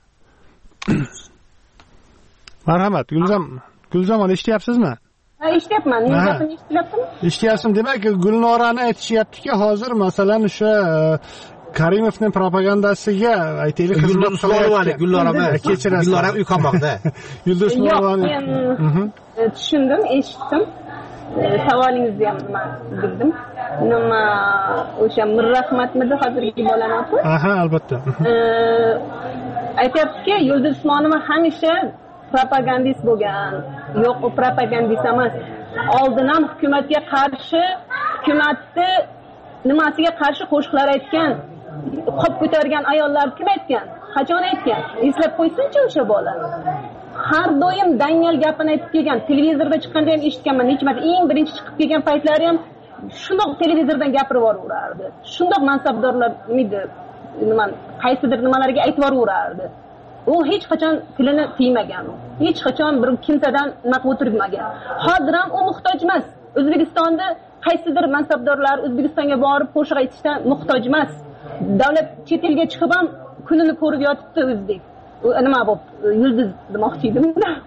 [SPEAKER 2] Marhamat, Gulzamon eshityapsizmi?
[SPEAKER 7] Eshityapman. Men gapini eshityaptimi?
[SPEAKER 2] Eshityapsiz. Demak, Gulnorani aytishyaptiki, hozir masalan o'sha Karimovning propagandasiga aytaylik
[SPEAKER 3] Yulduz Usmonovani, kechirasiz. Gulnora uy qamoqda.
[SPEAKER 2] Yulduz Usmonovani.
[SPEAKER 7] Men tushundim, eshitdim. Savolingizni ham bildim. Nima o'sha Mirahmatmidi hozirgi bolani opa?
[SPEAKER 2] Aha, albatta.
[SPEAKER 7] Aytyaptiki, Yulduz Usmonova hamisha propagandist bo'lgan. Yo'q, u propagandist emas. Oldindan hukumatga qarshi, hukumatni nimasiga qarshi qo'shiqlar aytgan, qop ko'targan ayollar kim aytgan? Qachon aytgan? Eslab qo'ysin-chi o'sha bola. Har doim Daniel gapini aytib kelgan. Televizorda chiqqanda ham eshitganman. Necha marta eng birinchi chiqib kelgan paytlari ham shundoq televizordan gapirib yuborardi. Shundoq mansabdorlar qaysidir nimalarga aytib yuborardi. U hech qachon tilini tiymagan. Hech qachon bir kimsadan nima qilib o'tirmagan. Hozir ham u muhtoj emas. O'zbekistonda qaysidir mansabdorlar O'zbekistonga borib qo'shiq aytishdan muhtoj emas. Davlat chet elga chiqib ham kunini ko'rib yotibdi o'zbek. Nima bo'lib yulduz demoqchi edim.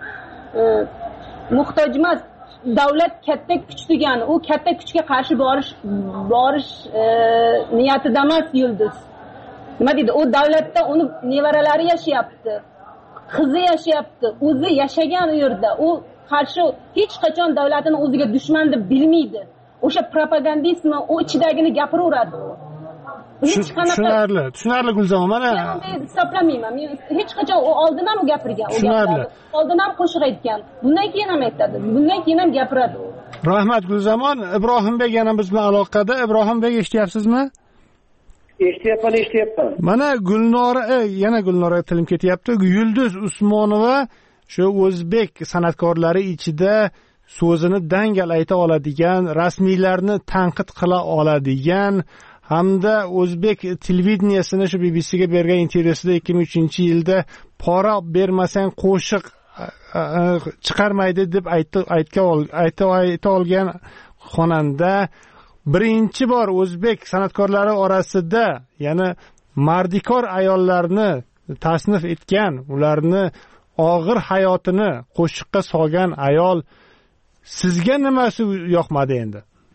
[SPEAKER 7] Muhtoj emas. Davlat katta kuch degani, u katta kuchga qarshi borish niyatida emas yulduz. Nima deydi? U davlatda uni nevaralari yashayapti. Qizi yashayapti. O'zi yashagan u yerda. U qarshi hech qachon davlatini o'ziga dushman deb bilmaydi. O'sha propagandistmi, u ichidagini gapiraveradi.
[SPEAKER 2] Tushunarli Gulzama. Mana
[SPEAKER 7] hisoblamayman. Men hech qachon u oldin ham gapirgan, u gaplarni. Oldin ham qo'shiq aytgan. Bundan keyin ham aytadi. Bundan keyin ham gapiradi u.
[SPEAKER 2] Rahmat Gulzamon. Ibrohimbek yana biz bilan aloqada. Ibrohimbek eshityapsizmi?
[SPEAKER 8] Eshityapman.
[SPEAKER 2] Mana Gulnora tilim ketyapti. Yulduz Usmonova shu o'zbek san'atkorlari ichida so'zini dangal ayta oladigan, rasmiylarni tanqid qila oladigan hamda o'zbek televideniyasini shu BBCga bergan intervyusida 2003-yilda pora bermasang qo'shiq chiqarmaydi deb ayta olgan xonanda birinchi bor o'zbek san'atkorlari orasida, ya'ni mardikor ayollarni tasnif etgan, ularni og'ir hayotini qo'shiqqa solgan ayol. Sizga nimasi yoqmadi endi?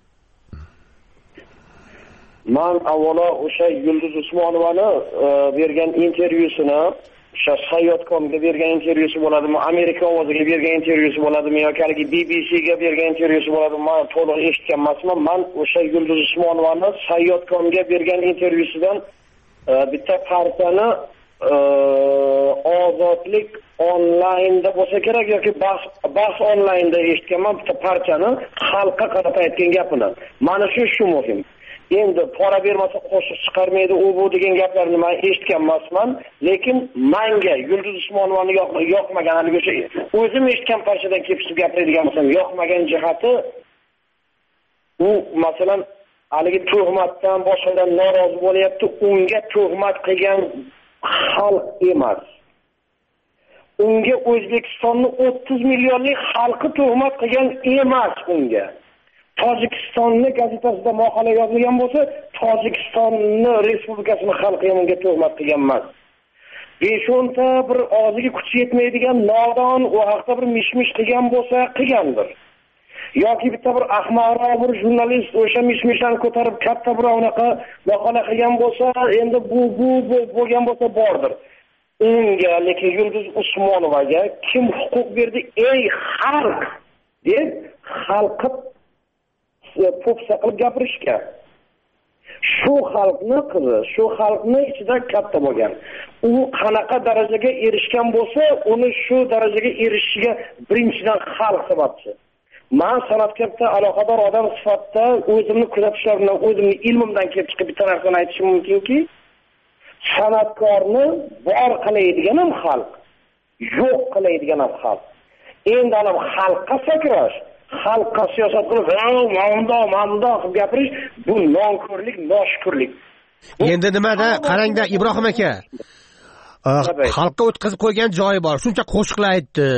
[SPEAKER 8] Men avvalo o'sha Yulduz Usmonovani bergan intervyusini, o'sha Sayyod.comga bergan intervyusi bo'ladimi, Amerika ovoziga bergan intervyusi bo'ladimi yoki haligi BBCga bergan intervyusi bo'ladimi, men to'liq eshitgan emasman. Men o'sha Yulduz Usmonovani Sayyod.comga bergan intervyusidan bitta partiyani ozodlik onlaynda bo'lsa kerak yoki bahs onlaynda eshitganman, bitta partiyani xalqqa qarata aytgan gapini. Mana shu muhim. Endi pora bermasa qo'shiq chiqarmaydi, u bu degan gaplarni men eshitgan emasman, lekin menga Yulduz Usmonovani yoqmagan, haligi o'sha o'zim eshitgan parchadan kelib gapiradigan bo'lsam, yoqmagan jihati u masalan haligi tuhmatdan boshqadan norozi bo'lyapti, unga tuhmat qilgan xalq emas. Unga O'zbekistonning 30 millionlik xalqi tuhmat qilgan emas unga. Tojikistonni gazetasida maqola yozilgan bo'lsa, Tojikistonni respublikasini xalqi unga tuhmat qilgan emas. 5-10 ta bir og'ziga kuchi yetmaydigan nodon u haqda bir mishmish qilgan bo'lsa, qilgandir. Yoki bitta bir ahmoqroq bir jurnalist o'sha mishmishlarni ko'tarib katta bir unaqa maqola qilgan bo'lsa, endi bu bo'lgan bo'lsa bordir. Unga, lekin Yulduz Usmonovaga kim huquq berdi? Ey xalq deb xalqqa po'pisa qilib gapirishga. Shu xalqni qizi, shu xalqni ichida katta bo'lgan. U qanaqa darajaga erishgan bo'lsa, uni shu darajaga erishishiga birinchidan xalq sababchi. Men san'atkorga aloqador odam sifatida o'zimni kuzatishlarim bilan, o'zimning ilmimdan kelib chiqib bitta narsani aytishim mumkinki, san'atkorni bor qilaydigan ham xalq, yo'q qilaydigan ham xalq. Endi ham xalqqa sakrash, xalqqa siyosat qilib, "Mamdo" qilib gapirish, bu nonko'rlik, noshukurlik.
[SPEAKER 3] Endi nimada? Qarangda Ibrohim aka. Xalqqa o'tkazib qo'ygan joyi bor. Shuncha qo'shiqlar aytdi.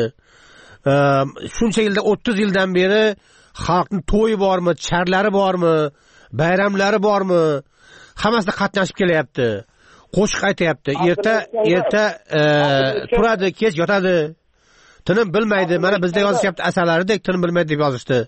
[SPEAKER 3] Shuncha yilda 30 yildan beri xalqning to'yi bormi, charlari bormi, bayramlari bormi? Hammasida qatnashib kelyapti. Qo'shiq aytayapti. Erta turadi, kech yotadi. Tinim bilmaydi. Mana bizda yozishyapti asarlaridek tinim bilmaydi deb yozishdi.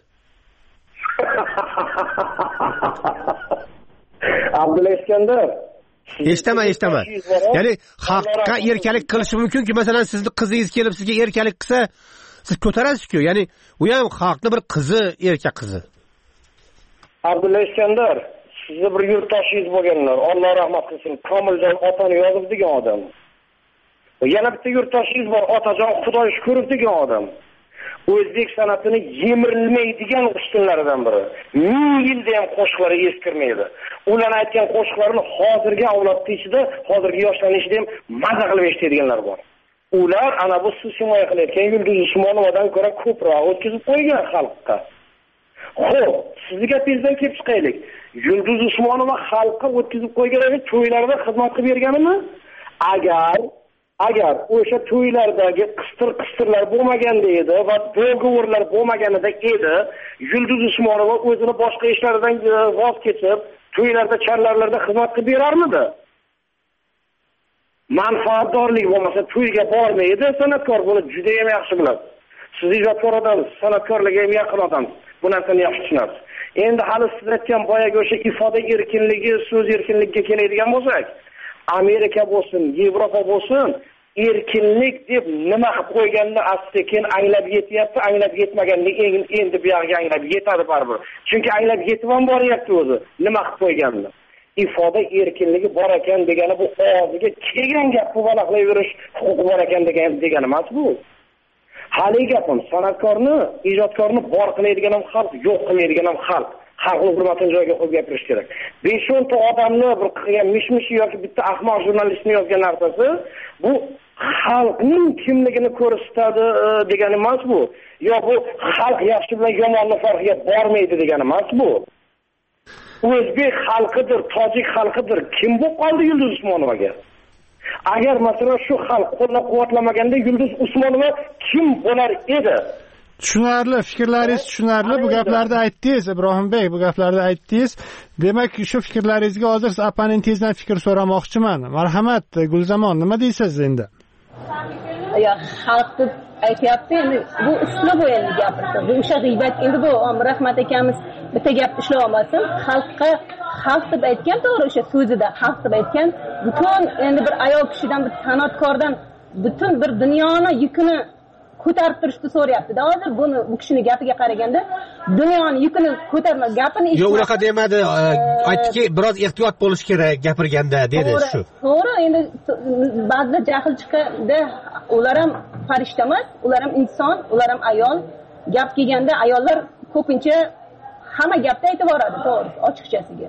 [SPEAKER 8] Abdulla Iskandar.
[SPEAKER 3] Eshitaman. Ya'ni xalqqa erkalik qilishi mumkinki, masalan, sizning qizingiz kelib sizga erkalik qilsa, siz ko'tarasiz-ku. Ya'ni u ham xalqni bir qizi, erkak qizi.
[SPEAKER 8] Abdulla Iskandar, sizni bir yurtdoshingiz bo'lganlar, Alloh rahmat qilsin, Komiljon otani yozib degan odam. Yana bitta yurtdoshingiz bor, Otajon Xudoy shukrov degan odam. O'zbek san'atini yemirilmaydigan ustunlaridan biri. 1000 yilda ham qo'shiqlari eskirmaydi. Ular aytgan qo'shiqlarni hozirgi avlodning ichida, hozirgi yoshlarning ichida ham maza qilib eshitadiganlar bor. Ular ana bu siz himoya qilayotgan Yulduz Usmonovadan ko'ra ko'proq o'tkazib qo'ygan xalqqa. Xo'p, sizning gapingizdan kelib chiqaylik. Yulduz Usmonova xalqqa o'tkazib qo'ygan to'ylarda xizmat qilib berganimi? agar o'sha to'ylardagi qistir-qistirlar bo'lmaganda edi va do'g'vorlar bo'lmaganida edi, Yulduz Usmonova o'zini boshqa ishlaridan voz kechib, to'ylarda, charlarlarda xizmat qilib berarmidi? Manfaatdorlik bo'lmasa to'yga bormaydi. San'atkor buni juda ham yaxshi biladi. Siz ijodkor odamsiz, san'atkorlarga ham yaqin odamsiz. Bu narsani yaxshi tushunasiz. Endi hali siz aytgan boyagi o'sha ifoda erkinligi, so'z erkinligiga keladigan bo'lsak, Amerika bo'lsin, Yevropa bo'lsin, erkinlik deb nima qilib qo'yganini asta-sekin anglab yetyapti, anglab yetmaganini endi bu yerga anglab yetadi baribir. Chunki anglab yetib ham boryapti o'zi, nima qilib qo'yganini. Ifoda erkinligi bor ekan degani bu og'ziga kelgan gapni valaqlayverish huquqi bor ekan degani emas bu. Hali gapim, san'atkorni, ijodkorni bor qiladigan ham xalq, yo'q qiladigan ham xalq. Xalqning hurmatini joyiga qo'yib gapirish kerak. 5-10 ta odamni bir qilgan mish-mishi yoki bitta ahmoq jurnalistning yozgan narsasi bu xalqning kimligini ko'rsatadi degani emas bu. Yo bu xalq yaxshi bilan yomonning farqiga bormaydi degani emas bu. O'zbek xalqidir, tojik xalqidir. Kim bo'lib qoldi Yulduz Usmonovaga? Agar masalan shu xalq qo'llab-quvvatlamaganda Yulduz Usmonova kim bo'lar edi?
[SPEAKER 2] Tushunarli, fikrlaringiz tushunarli. Bu gaplarni aytdingiz, Ibrohimbek, bu gaplarni aytdingiz. Demak, shu fikrlaringizga hozir opponentingizdan fikr so'ramoqchiman. Marhamat, Gulzamon, nima deysiz endi?
[SPEAKER 7] Ya, xalq deb aytyapti, endi bu uslub endi gapirdi. Bu o'sha g'iybat endi bu Rahmat akamiz bitta gap ishlab olmasin. Xalq deb aytgan to'g'ri o'sha so'zida, xalq deb aytgan. Butun endi bir ayol kishidan, bir san'atkordan butun bir dunyoni yukini ko'tarib turishni so'rayapti-da. Hozir bu kishining gapiga qaraganda dunyoni yukini ko'tarma gapini eshitib.
[SPEAKER 3] Yo'q, unaqa demadi. Aytdiki, biroz ehtiyot bo'lish kerak gapirganda dedi shu.
[SPEAKER 7] To'g'ri, endi ba'zida jahl chiqadi. Ular ham farishta emas, ular ham inson, ular ham ayol. Gap kelganda ayollar ko'pincha hamma gapni aytib boradi, to'g'ri, ochiqchasiga.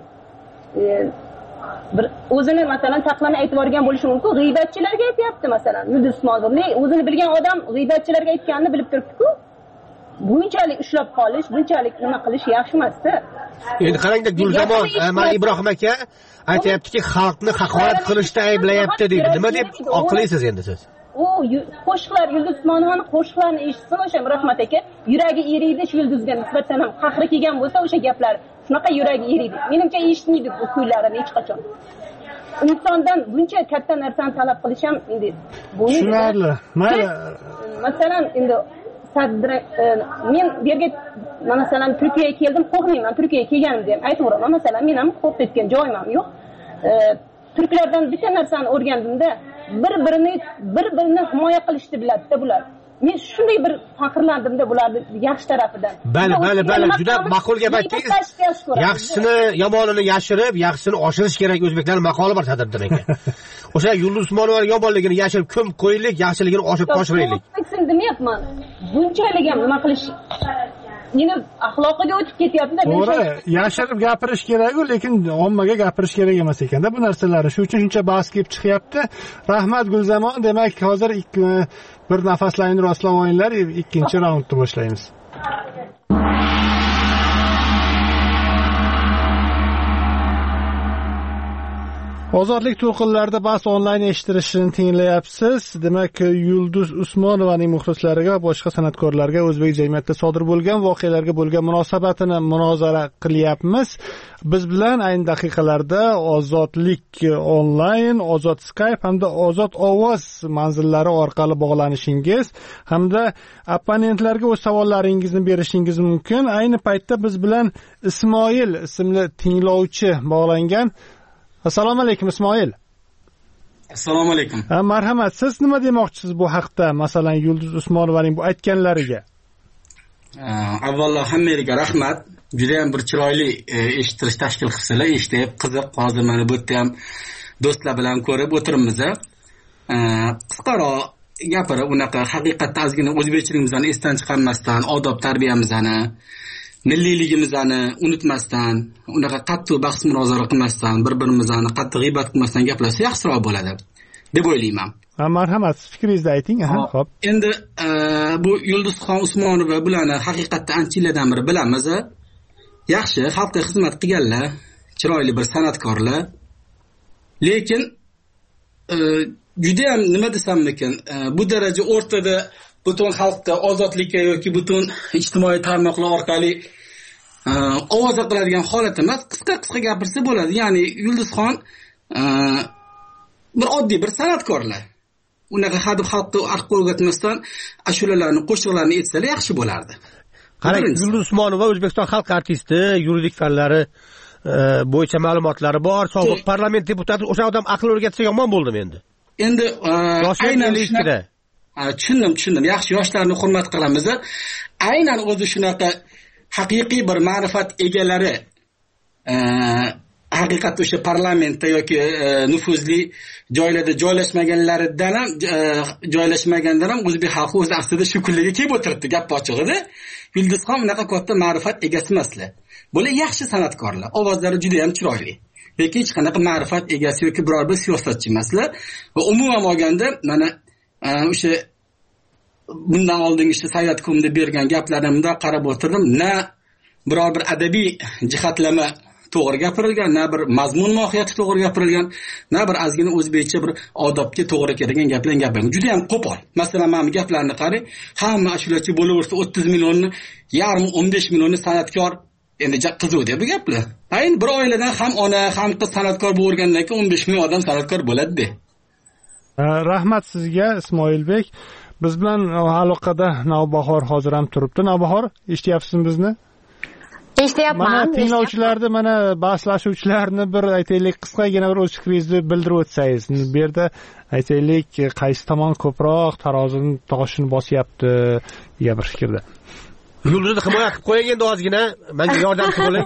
[SPEAKER 7] Bir o'zini masalan taqlamay aytib borgan bo'lishi mumkin. G'iybatchilarga aytayapti masalan. Yulduz Usmonova o'zini bilgan odam g'iybatchilarga aytganini bilib turibdi-ku. Bunchalik ushlab qolish, bunchalik nima qilish yaxshi emas-da.
[SPEAKER 3] Endi qarangda Gulzamon, mana Ibrohim aka aytayaptiki, xalqni haqorat qilishda ayblayapti deydi. Nima deb oqlaysiz endi siz?
[SPEAKER 7] U qo'shiqlar, Yulduz Usmonovaning qo'shiqlarini eshitsin o'sha Rahmat aka, yuragi eriydi shu Yulduzga nisbatan ham qahri kelgan bo'lsa o'sha gaplar shunaqa yuragi eriydi. Menimcha eshitmaydi bu kuylarini hech qachon. Insondan buncha katta narsani talab qilish ham endi bu
[SPEAKER 2] tushunarli. Mayli.
[SPEAKER 7] Masalan endi men bu yerga masalan Turkiyaga keldim, qo'rqmayman. Turkiyaga kelganimda ham aytaveraman. Masalan men ham qo'rqib ketgan joyim ham yo'q. Turklardan bitta narsani o'rgandimda, bir-birini himoya qilishni biladi-da bular. Men shunday bir faxrlandimda bularni yaxshi tarafidan.
[SPEAKER 3] Bali, juda ma'qul gap aytdingiz. Yaxshisini, yomonini yashirib, yaxshisini oshirish kerak o'zbeklarning maqoli bor Sadriddin aka. O'sha Yulduz Usmonovaning yomonligini yashirib ko'mib qo'yaylik, yaxshiligini oshirib toshiraylik.
[SPEAKER 7] Men demayapman. Bunchalik ham nima qilish meni axloqiga o'tib ketyapti-da.
[SPEAKER 2] To'g'ri, yashirib gapirish kerak-ku, lekin ommaga gapirish kerak emas ekanda bu narsalar. Shuning uchun shuncha bahs kelib chiqyapti. Rahmat Gulzamon, demak hozir bir nafaslaringni rostlab olinglar, ikkinchi raundni boshlaymiz. Ozodlik to'lqinlarida bahs onlayn eshittirishini tinglayapsiz. Demak, Yulduz Usmonovaning muxlislariga va boshqa san'atkorlarga o'zbek jamiyatida sodir bo'lgan voqealarga bo'lgan munosabatini munozara qilyapmiz. Biz bilan ayni daqiqalarda Ozodlik onlayn, Ozod Skype hamda Ozod ovoz manzillari orqali bog'lanishingiz hamda opponentlarga o'z savollaringizni berishingiz mumkin. Ayni paytda biz bilan Ismoil ismli tinglovchi bog'langan. Assalomu alaykum Ismoil.
[SPEAKER 10] Assalomu alaykum.
[SPEAKER 2] Marhamat, siz nima demoqchisiz bu haqda, masalan Yulduz Usmonovaning bu aytganlariga?
[SPEAKER 10] Avvalo hammaga rahmat. Juda ham bir chiroyli eshittirish tashkil qilsizlar, eshitib qiziq. Hozir mana bu yerda ham do'stlar bilan ko'rib o'tiribmiz. Qisqaroq gapirib, unaqa haqiqatda ozgina o'zbekchiligimizni esdan chiqarmasdan, odob tarbiyamizni, milliyligimizni unutmasdan, unaqa qattiq bahs munozara qilmasdan, bir-birimizni qattiq g'iybat qilmasdan gaplashsa yaxshiroq bo'ladi deb o'ylayman.
[SPEAKER 2] Marhamat, fikringizni ayting. Xo'p.
[SPEAKER 10] Endi bu Yulduzxon Usmonova bularni haqiqatda ancha yillardan beri bilamiz. Yaxshi, xalqqa xizmat qilganlar, chiroyli bir san'atkorlar. Lekin juda ham nima desammikin, bu daraja o'rtada butun xalqda ozodlikka yoki butun ijtimoiy tarmoqlar orqali ovoza qiladigan holat emas, qisqa gapirsa bo'ladi. Ya'ni Yulduzxon bir oddiy bir san'atkorlar. Unaqa hadeb xalqqa arq o'rgatmasdan ashulalarni, qo'shiqlarni aytsalar yaxshi bo'lardi.
[SPEAKER 3] Qarang, Yulduz Usmonova O'zbekiston xalq artisti, yuridik fanlari bo'yicha ma'lumotlari bor, sobiq parlament deputati. O'sha odam aql o'rgatsa yomon bo'ldimi endi?
[SPEAKER 10] Endi
[SPEAKER 3] aynan shunday.
[SPEAKER 10] Tushundim. Yaxshi, yoshlarni hurmat qilamiz. Aynan o'zi shunaqa haqiqiy bir ma'rifat egalari haqiqat o'sha parlamentda yoki nufuzli joylarda joylashmagandan ham o'zbek xalqi o'z aslida shu kunlarga kelib o'tiribdi, gap ochiqida. Yulduzxon unaqa katta ma'rifat egasi emaslar. Bular yaxshi san'atkorlar, ovozlari juda ham chiroyli. Lekin hech qanaqa ma'rifat egasi yoki biror bir siyosatchi emaslar. Va umuman olganda mana o'sha bundan oldingi Sayyodkomda bergan gaplarimda qarab o'tirdim, na biror bir adabiy jihatlama to'g'ri gapirilgan, na bir mazmun mohiyati to'g'ri gapirilgan, na bir ozgina o'zbekcha bir odobga to'g'ri keladigan gaplar. Juda ham qo'pol. Masalan, mana gaplarni qarang, hamma ashulachi bo'laversa 30 millionni, yarmi 15 millionni san'atkor endi qizuv deb bu gaplar. Ayni bir oiladan ham ona, ham qiz san'atkor bo'lgandan keyin 15 million odam san'atkor bo'ladi-da.
[SPEAKER 2] Rahmat sizga Ismoilbek. Biz bilan aloqada Navbahor hozir ham turibdi. Navbahor, eshityapsizmi bizni?
[SPEAKER 6] Eshityapman.
[SPEAKER 2] Mana tinglovchilarni, mana bahslashuvchilarni bir aytaylik, qisqagina bir o'z fikringizni bildirib o'tsangiz. Bu yerda aytaylik, qaysi tomon ko'proq tarozini toshini bosyapti degan bir fikrda.
[SPEAKER 3] Yulduzni himoya qilib qo'ying endi ozgina, menga yordamchi bo'ling.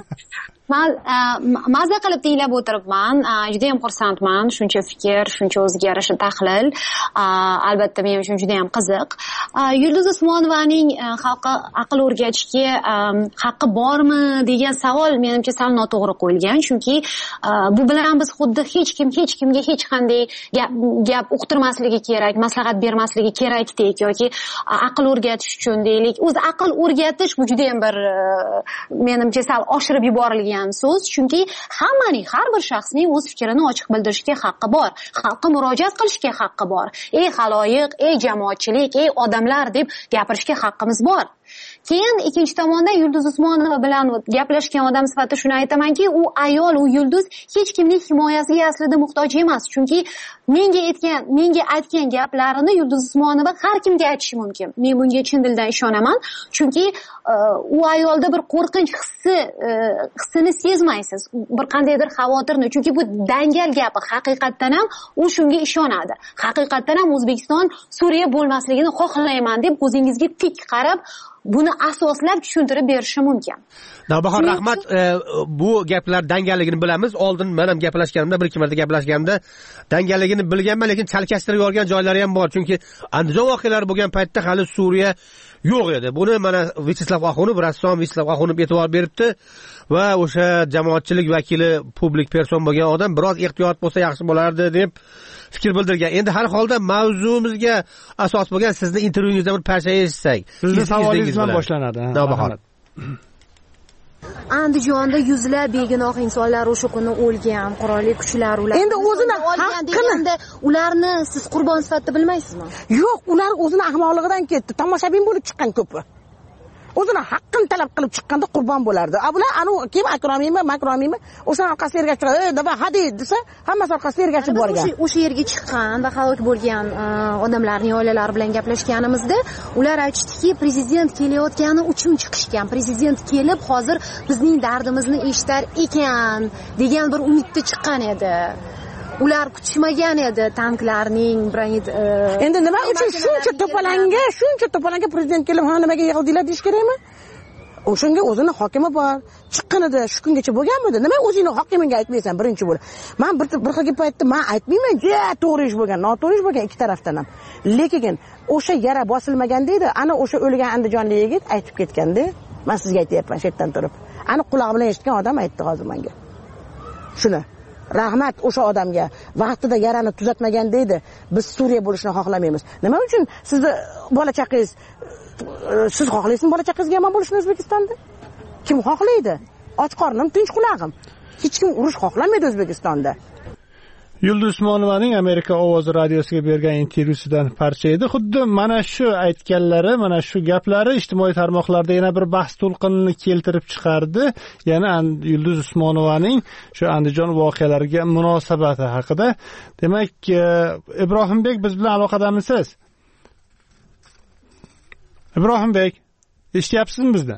[SPEAKER 6] Maza qilib tinglab o'tiribman. Juda ham xursandman. Shuncha fikr, shuncha o'ziga yarasha tahlil. Albatta men uchun juda ham qiziq. Yulduz Usmonovaning xalqqa aql o'rgatishga haqqi bormi degan savol menimcha sal noto'g'ri qo'yilgan. Chunki bu bilan biz xuddi hech kimga hech qanday gap uqtirmasligi kerak, maslahat bermasligi kerakdek yoki aql o'rgatish uchun deylik. O'zi aql o'rgatish bu juda ham bir menimcha sal oshirib yuborilgan so'z, chunki hammaning, har bir shaxsning o'z fikrini ochiq bildirishga haqqi bor, xalqqa murojaat qilishga haqqi bor. Ey xaloyiq, ey jamoatchilik, ey odamlar deb gapirishga haqqimiz bor. Keyin ikkinchi tomondan Yulduz Usmonova bilan gaplashgan odam sifatida shuni aytamanki, u ayol, u Yulduz hech kimning himoyasiga aslida muhtoj emas. Chunki menga aytgan gaplarini Yulduz Usmonova har kimga aytishi mumkin. Men bunga chin dildan ishonaman. Chunki u ayolda bir qo'rqinch hissini sezmaysiz. Bir qandaydir xavotirni. Chunki bu dangal gapi. Haqiqatdan ham u shunga ishonadi. Haqiqatdan ham O'zbekiston Suriya bo'lmasligini xohlayman deb o'zingizga tik qarab buni asoslab tushuntirib berishi mumkin.
[SPEAKER 3] Navbahor, rahmat. Bu gaplar dangalligini bilamiz. Oldin men ham gaplashganimda, bir ikki marta gaplashganimda dangalligini bilganman, lekin chalkashtirib yorgan joylari ham bor. Chunki Andijon voqealari bo'lgan paytda hali Suriya yo'q edi. Buni mana Vyacheslav Axunov, rassom Vyacheslav Axunov e'tibor beribdi va o'sha jamoatchilik vakili, publik person bo'lgan odam biroz ehtiyot bo'lsa yaxshi bo'lardi deb fikr bildirgan. Endi har holda mavzumizga asos bo'lgan sizni intervyungizdan bir parcha eshitsak.
[SPEAKER 2] Sizning savolingiz bilan boshlanadi.
[SPEAKER 3] Navbahor.
[SPEAKER 11] Andijonda yuzlab begunoh insonlar o'sha kuni o'lgan, qurolli kuchlar ular.
[SPEAKER 5] Endi o'zini haqqini
[SPEAKER 11] ularni siz qurbon sifatida bilmaysizmi?
[SPEAKER 5] Yo'q, ular o'zini ahmoqligidan ketdi. Tomoshabin bo'lib chiqqan ko'pi. O'zini haqqini talab qilib chiqqanda qurbon bo'lardi. Bular kim makromiymi? O'sha orqasiga ergashtiradi. Daba hadi desa, hammasi orqasiga ergashib borgan.
[SPEAKER 11] O'sha yerga chiqqan va halok bo'lgan odamlarning oilalari bilan gaplashganimizda, ular aytishdiki, prezident kelayotgani uchun chiqishgan. Prezident kelib, hozir bizning dardimizni eshitar ekan degan bir umidda chiqqan edi. Ular kutishmagan edi tanklarning
[SPEAKER 5] endi nima uchun shuncha to'polanga prezident kelib, ha nimaga yig'ildinglar deyish kerakmi? O'shanga o'zini hokimi bor, chiqqan edi, shu kungacha bo'lganmidi? Nima o'zingni hokimingga aytmaysan birinchi bo'lib? Men bir xil paytda men aytmayman, to'g'ri ish bo'lgan, noto'g'ri ish bo'lgan ikki tarafdan ham. Lekin o'sha yara bosilmaganda edi, ana o'sha o'lgan andijonlik yigit aytib ketganda, men sizga aytayapman shu yerdan turib. Ana quloq bilan eshitgan odam aytdi hozir menga. Shuni rahmat o'sha odamga, vaqtida yarani tuzatmagan deydi. Biz Suriya bo'lishini xohlamaymiz. Nima uchun sizni bola chaqangiz, siz xohlaysizmi bola chaqangizga yomon bo'lishini O'zbekistonda? Kim xohlaydi? Och qornim, tinch qulog'im. Hech kim urush xohlamaydi O'zbekistonda.
[SPEAKER 2] Yulduz Usmonovaning Amerika ovozi radiosiga bergan intervyusidan parcha edi. Xuddi mana shu aytganlari, mana shu gaplari ijtimoiy tarmoqlarda yana bir bahs to'lqinini keltirib chiqardi. Yana Yulduz Usmonovaning shu Andijon voqealariga munosabati haqida. Demak, Ibrohimbek biz bilan aloqadamisiz? Ibrohimbek, eshityapsizmi bizdan?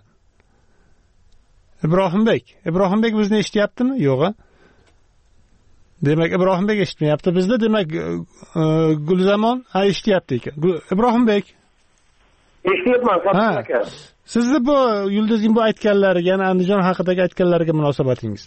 [SPEAKER 2] Ibrohimbek bizni eshityaptimi? Yo'q-a? Demak, Ibrohimbek eshitmayapti bizni. Demak, Gulzamon eshityapti ekan. Ibrohimbek.
[SPEAKER 8] Eshityapman, Fatih aka.
[SPEAKER 2] Sizni bu Yulduzning bu aytganlari, ya'ni Andijon haqidagi aytganlariga munosabatingiz?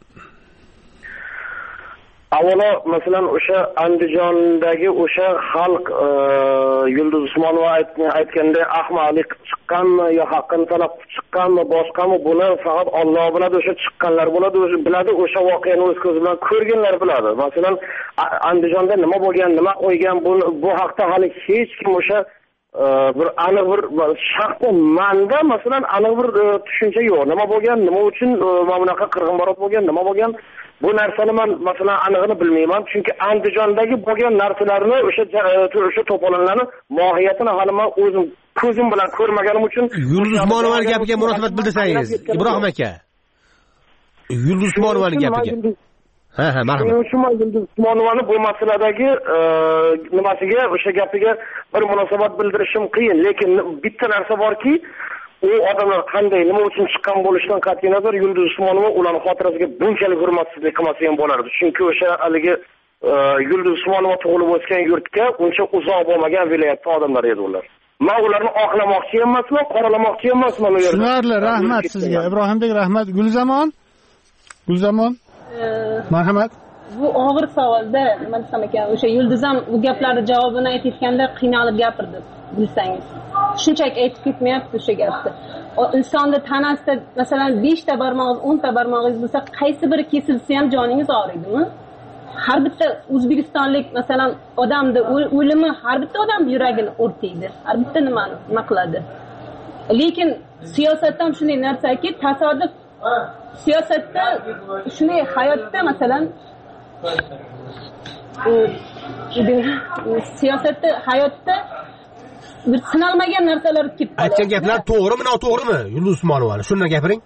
[SPEAKER 8] Avvalo, masalan, o'sha Andijondagi o'sha xalq Yulduz Usmonova aytganda ahmoqlik chiqqanmi yo haqqini talab chiqqanmi, boshqami, buni faqat Alloh biladi, o'sha chiqqanlar biladi, o'sha voqeani o'z ko'zi bilan ko'rganlar biladi. Masalan, Andijonda nima bo'lgan, nima qo'ygan, bu haqda hali hech kim o'sha bir aniq bir shaxsan menda masalan aniq bir tushuncha yo'q. Nima bo'lgan, nima uchun mana bunaqa qirg'inbarot bo'lgan, nima bo'lgan? Bu narsani men masalan anig'ini bilmayman, chunki Andijondagi bo'lgan narsalarni o'sha to'polonlarni mohiyatini hali men o'zim ko'zim bilan ko'rmaganim uchun
[SPEAKER 3] Yulduz Usmonovaning gapiga munosabat bildirsangiz, Ibrohim aka. Yulduz Usmonovaning gapiga. Ha, marhamat.
[SPEAKER 8] Men uchun Yulduz Usmonovani bu masaladagi nimasiga, o'sha gapiga bir munosabat bildirishim qiyin, lekin bitta narsa borki, u odamlar qanday, nima uchun chiqqan bo'lishidan qat'iy nazar Yulduz Usmonova ularning xotirasiga bunchalik hurmatsizlik qilmasa ham bo'lardi. Chunki o'sha haligi Yulduz Usmonova tug'ilib o'sgan yurtga uncha uzoq bo'lmagan viloyatda odamlar edi ular. Men ularni oqlamoqchi emasman, qoralamoqchi emasman u yerda.
[SPEAKER 2] Tushunarli, rahmat sizga. Ibrohimbek, rahmat. Gulzamon. Marhamat.
[SPEAKER 7] Bu og'ir savolda nima desam ekan, o'sha Yulduz ham bu gaplarni javobini aytayotganda qiynalib gapirdi, bilsangiz. Shunchaki aytib ketmayapti o'sha gapni. Insonning tanasida masalan 5 ta barmog'ingiz, 10 ta barmog'ingiz bo'lsa, qaysi biri kesilsa ham joningiz og'riydimi? Har bitta O'zbekistonlik masalan odamning o'limi har bitta odam yuragini o'rtaydi. Har bitta nima qiladi. Lekin siyosatda ham shunday narsaki, tasodif siyosatda shunday hayotda masalan siyosatda hayotda bir sinalmagan narsalar kelib qoladi.
[SPEAKER 3] Aytgan gaplar to'g'rimi, noto'g'rimi? Yulduz Usmonovani shundan gapiring.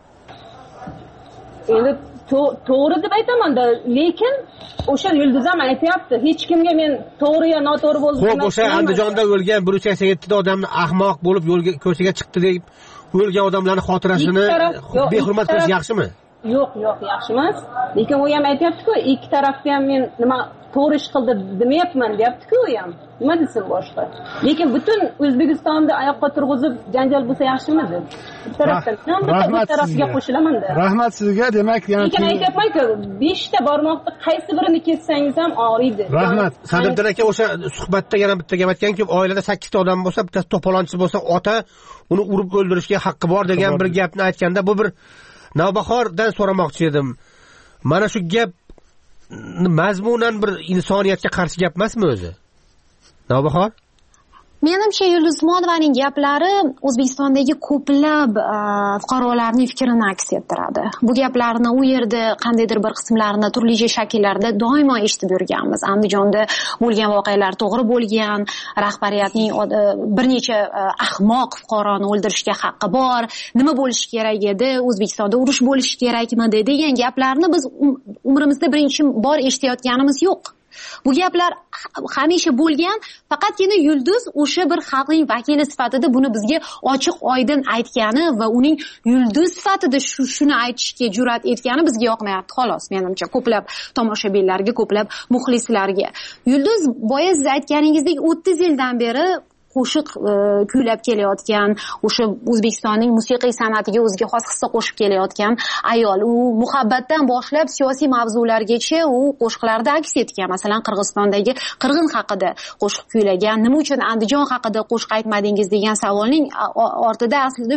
[SPEAKER 7] Endi to'g'ri deb aytaman-da, lekin o'sha Yulduz ham aytayapti, hech kimga men to'g'ri yo noto'g'ri bo'ldim.
[SPEAKER 3] Xo'p, o'sha Andijonda o'lgan 187 ta odamni ahmoq bo'lib yo'lga ko'chaga chiqdi deb o'lgan odamlarning xotirasini behurmat qilish yaxshimi?
[SPEAKER 7] Yo'q, yaxshi emas. Lekin u ham aytayapti-ku, ikki tarafga ham men nima to'g'ri ish qildi demayapman, deyapti-ku u ham. Nima desin boshqa? Lekin butun O'zbekistonni oyoqqa turg'izib janjal bo'lsa yaxshimidi? Bir tarafdan ham bir tarafga qo'shilaman-da.
[SPEAKER 2] Rahmat sizga. Demak, yana
[SPEAKER 7] lekin aytayapman-ku, 5 ta barmoqni qaysi birini kessangiz ham og'riydi.
[SPEAKER 2] Rahmat.
[SPEAKER 3] Sadiqdin aka o'sha suhbatda yana bitta gap aytganki, oilada 8 ta odam bo'lsa, bittasi to'polonchi bo'lsa, ota uni urib o'ldirishga haqqi bor degan bir gapni aytganda, bu bir Navbahordan so'ramoqchi edim. Mana shu gap mazmunan bir insoniyatga qarshi gap emasmi o'zi? Navbahor?
[SPEAKER 6] Menimcha Yulduz Usmonovaning gaplari O'zbekistondagi ko'plab fuqarolarning fikrini aks ettiradi. Bu gaplarni u yerda qandaydir bir qismlarini turlicha shakllarda doimo eshitib yurganmiz. Andijonda bo'lgan voqealar to'g'ri bo'lgan, rahbariyatning bir necha ahmoq fuqaroni o'ldirishga haqqi bor, nima bo'lishi kerak edi, O'zbekistonda urush bo'lishi kerakmidi degan gaplarni biz umrimizda birinchi bor eshitayotganimiz yo'q. Bu gaplar hamisha bo'lgan, faqatgina Yulduz o'sha bir xalqning vakili sifatida buni bizga ochiq oydin aytgani va uning Yulduz sifatida shuni aytishga jur'at etgani bizga yoqmayapti xolos, menimcha ko'plab tomoshabinlarga, ko'plab muxlislarga. Yulduz boya siz aytganingizdek 30 yildan beri qo'shiq kuylab kelayotgan, o'sha O'zbekistonning musiqiy san'atiga o'ziga xos hissa qo'shib kelayotgan ayol. U muhabbatdan boshlab siyosiy mavzulargacha u qo'shiqlarda aks etgan. Masalan, Qirg'izistondagi qirg'in haqida qo'shiq kuylagan. Nima uchun Andijon haqida qo'shiq aytmadingiz degan savolning ortida aslida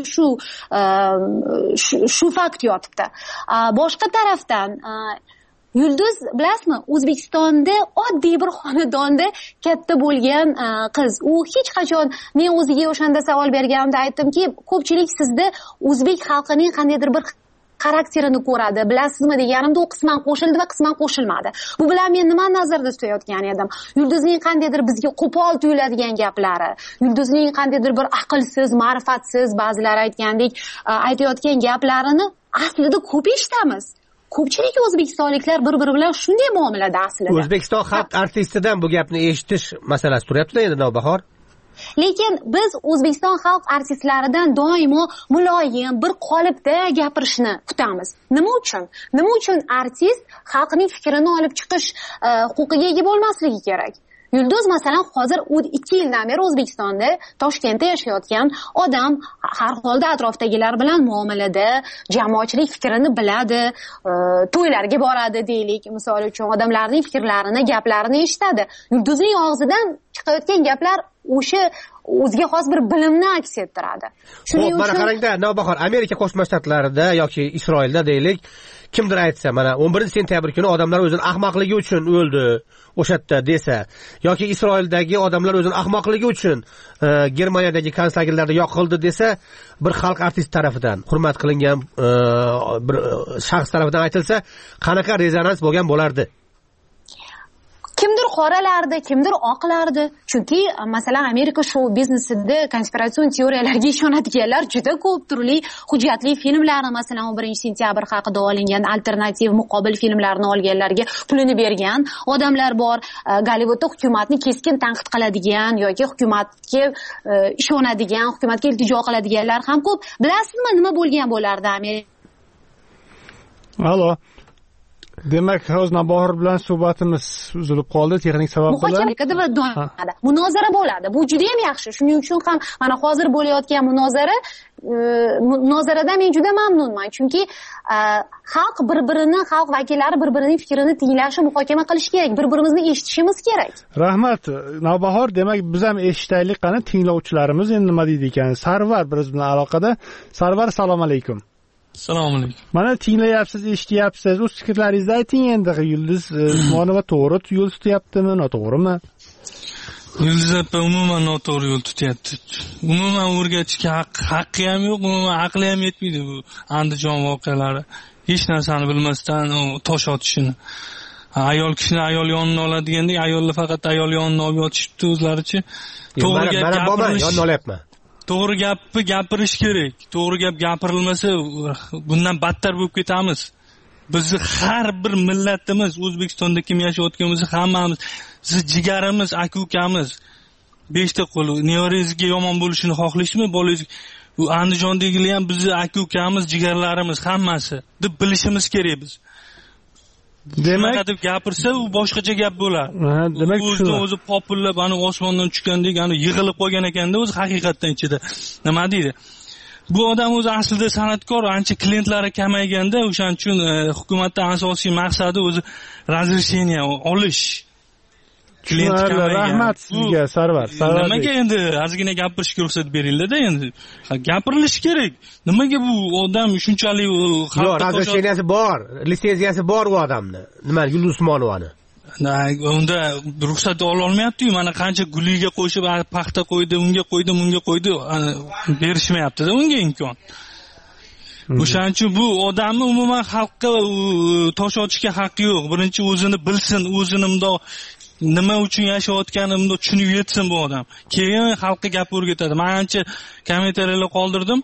[SPEAKER 6] shu fakt yotibdi. Boshqa tarafdan Yulduz, bilasizmi, O'zbekistonda oddiy bir xonadonda katta bo'lgan qiz. U hech qachon, men o'ziga o'shanda savol berganimda aytdimki, ko'pchilik sizda o'zbek xalqining qandaydir bir xarakterini ko'radi. Bilasizmi deganimda u qisman qo'shildi va qisman qo'shilmadi. Bu bilan men nimani nazarda tutayotgan edim? Yulduzning qandaydir bizga qo'pol tuyuladigan gaplari, Yulduzning qandaydir bir aqlsiz, ma'rifatsiz, ba'zilar aytgandek aytayotgan gaplarini aslida ko'p eshitamiz. Ko'pchilik o'zbekistonliklar bir-biri bilan shunday muomalada aslida.
[SPEAKER 3] O'zbekiston xalq artistidan bu gapni eshitish masalasi turyapti endi Navbahor.
[SPEAKER 6] Lekin biz O'zbekiston xalq artistlaridan doimo muloyim, bir qolipda gapirishni kutamiz. Nima uchun? Nima uchun artist xalqning fikrini olib chiqish huquqiga ega bo'lmasligi kerak? Yulduz masalan hozir 2 yildan beri O'zbekistonda, Toshkentda yashayotgan odam, har holda atrofdagilar bilan muomalada, jamoatchilik fikrini biladi, to'ylarga boradi deylik, misol uchun odamlarning fikrlarini, gaplarini eshitadi. Yulduzning og'zidan chiqayotgan gaplar o'sha o'ziga xos bir bilimni aks ettiradi.
[SPEAKER 3] Shuning uchun mana qarangda, Navbahor, Amerika Qo'shma Shtatlarida yoki Isroilda deylik, kimdir aytsa, mana 11-sentyabr kuni odamlar o'zini ahmoqligi uchun o'ldi, o'sha yerda desa, yoki Isroildagi odamlar o'zini ahmoqligi uchun Germaniyadagi konslagerlarda yoqildi desa, bir xalq artist tarafidan, hurmat qilingan bir shaxs tarafidan aytilsa, qanaqa rezonans bo'lgan bo'lardi?
[SPEAKER 6] Kimdir qoralardi, kimdir oqlardi. Chunki masalan Amerika shou biznesida konspiratsion teoriyalarga ishonadiganlar juda ko'p, turli hujjatli filmlarni, masalan 11-sentyabr haqida olingan alternativ muqobil filmlarni olganlarga pulini bergan odamlar bor. Gollivudda hukumatni keskin tanqid qiladigan yoki hukumatga ishonadigan, hukumatga iltijo qiladiganlar ham ko'p. Bilasizmi nima bo'lgan bo'lardi Amerika?
[SPEAKER 2] Alo. Demak, hozir Navbahor bilan suhbatimiz uzilib qoldi texnik sabab bilan.
[SPEAKER 6] Muhokamada va doimada munozara bo'ladi. Bu juda ham yaxshi. Shuning uchun ham mana hozir bo'layotgan munozaradan men juda mamnunman. Chunki xalq xalq vakillari bir-birining fikrini tinglashi, muhokama qilish kerak. Bir-birimizni eshitishimiz kerak.
[SPEAKER 2] Rahmat, Navbahor. Demak, biz ham eshitaylik qani tinglovchilarimiz endi nima deydi ekan. Sarvar biz bilan aloqada. Sarvar, assalomu alaykum.
[SPEAKER 12] Assalomu alaykum.
[SPEAKER 2] Mana tinglayapsiz, eshityapsiz. O'z fikrlaringizni ayting endi. Yulduz Usmonova to'g'ri yo'l tutyaptimi, noto'g'rimi?
[SPEAKER 12] Yulduz opa umuman noto'g'ri yo'l tutyapti. Umuman o'rgatishga haqqi ham yo'q, umuman aqli ham yetmaydi bu Andijon voqealari. Hech narsani bilmasdan tosh otishini. Ayol kishini ayol yonina oladigandek, ayollar faqat ayol yonina olib yotishibdi o'zlaricha. To'g'ri gap gapirish. Yonina olyapman. To'g'ri gapni gapirish kerak. To'g'ri gap gapirilmasa, bundan battar bo'lib ketamiz. Bizni har bir millatimiz, O'zbekistonda kim yashayotganimiz hammamiz, siz jigarimiz, aka-ukamiz. 5 ta qo'l, nevarangizga yomon bo'lishini xohlaysizmi? Bolangiz u Andijondagilar ham bizni aka-ukamiz, jigarlarimiz hammasi deb bilishimiz kerak biz. Demak, deb gapirsa u boshqacha gap bo'ladi.
[SPEAKER 2] Demak,
[SPEAKER 12] o'zi popullab, ana osmondan tushgandek, ana yig'ilib qolgan ekanda o'zi haqiqatdan ichida. Nima deydi? Bu odam o'zi aslida san'atkor, ancha klientlari kamayganda, o'shaning uchun hukumatning asosiy maqsadi o'zi razрешение olish. Klient kamaygan.
[SPEAKER 2] Rahmat sizga, Sarvar.
[SPEAKER 12] Nimaga endi ozgina gapirishga ruxsat beringlar-da endi. Gapirilish kerak. Nimaga bu odam shunchalik
[SPEAKER 3] Yo'q, razрешениеsi bor, litsenziyasi bor u odamni. Nima, Yulduz Usmonovani?
[SPEAKER 12] Unda ruxsat ola olmayapti-yu. Mana qancha guliga qo'shib, paxta qo'ydi, unga qo'ydi, bunga qo'ydi, berishmayapti-da unga imkon. O'shaning uchun bu odamni umuman xalqqa tosh otishga haqqi yo'q. Birinchi o'zini bilsin, o'zini bundoq nima uchun yashayotganimni tushunib yetsin bu odam. Keyin xalqqa gap o'rgatadi. Men ancha kommentariyalar qoldirdim.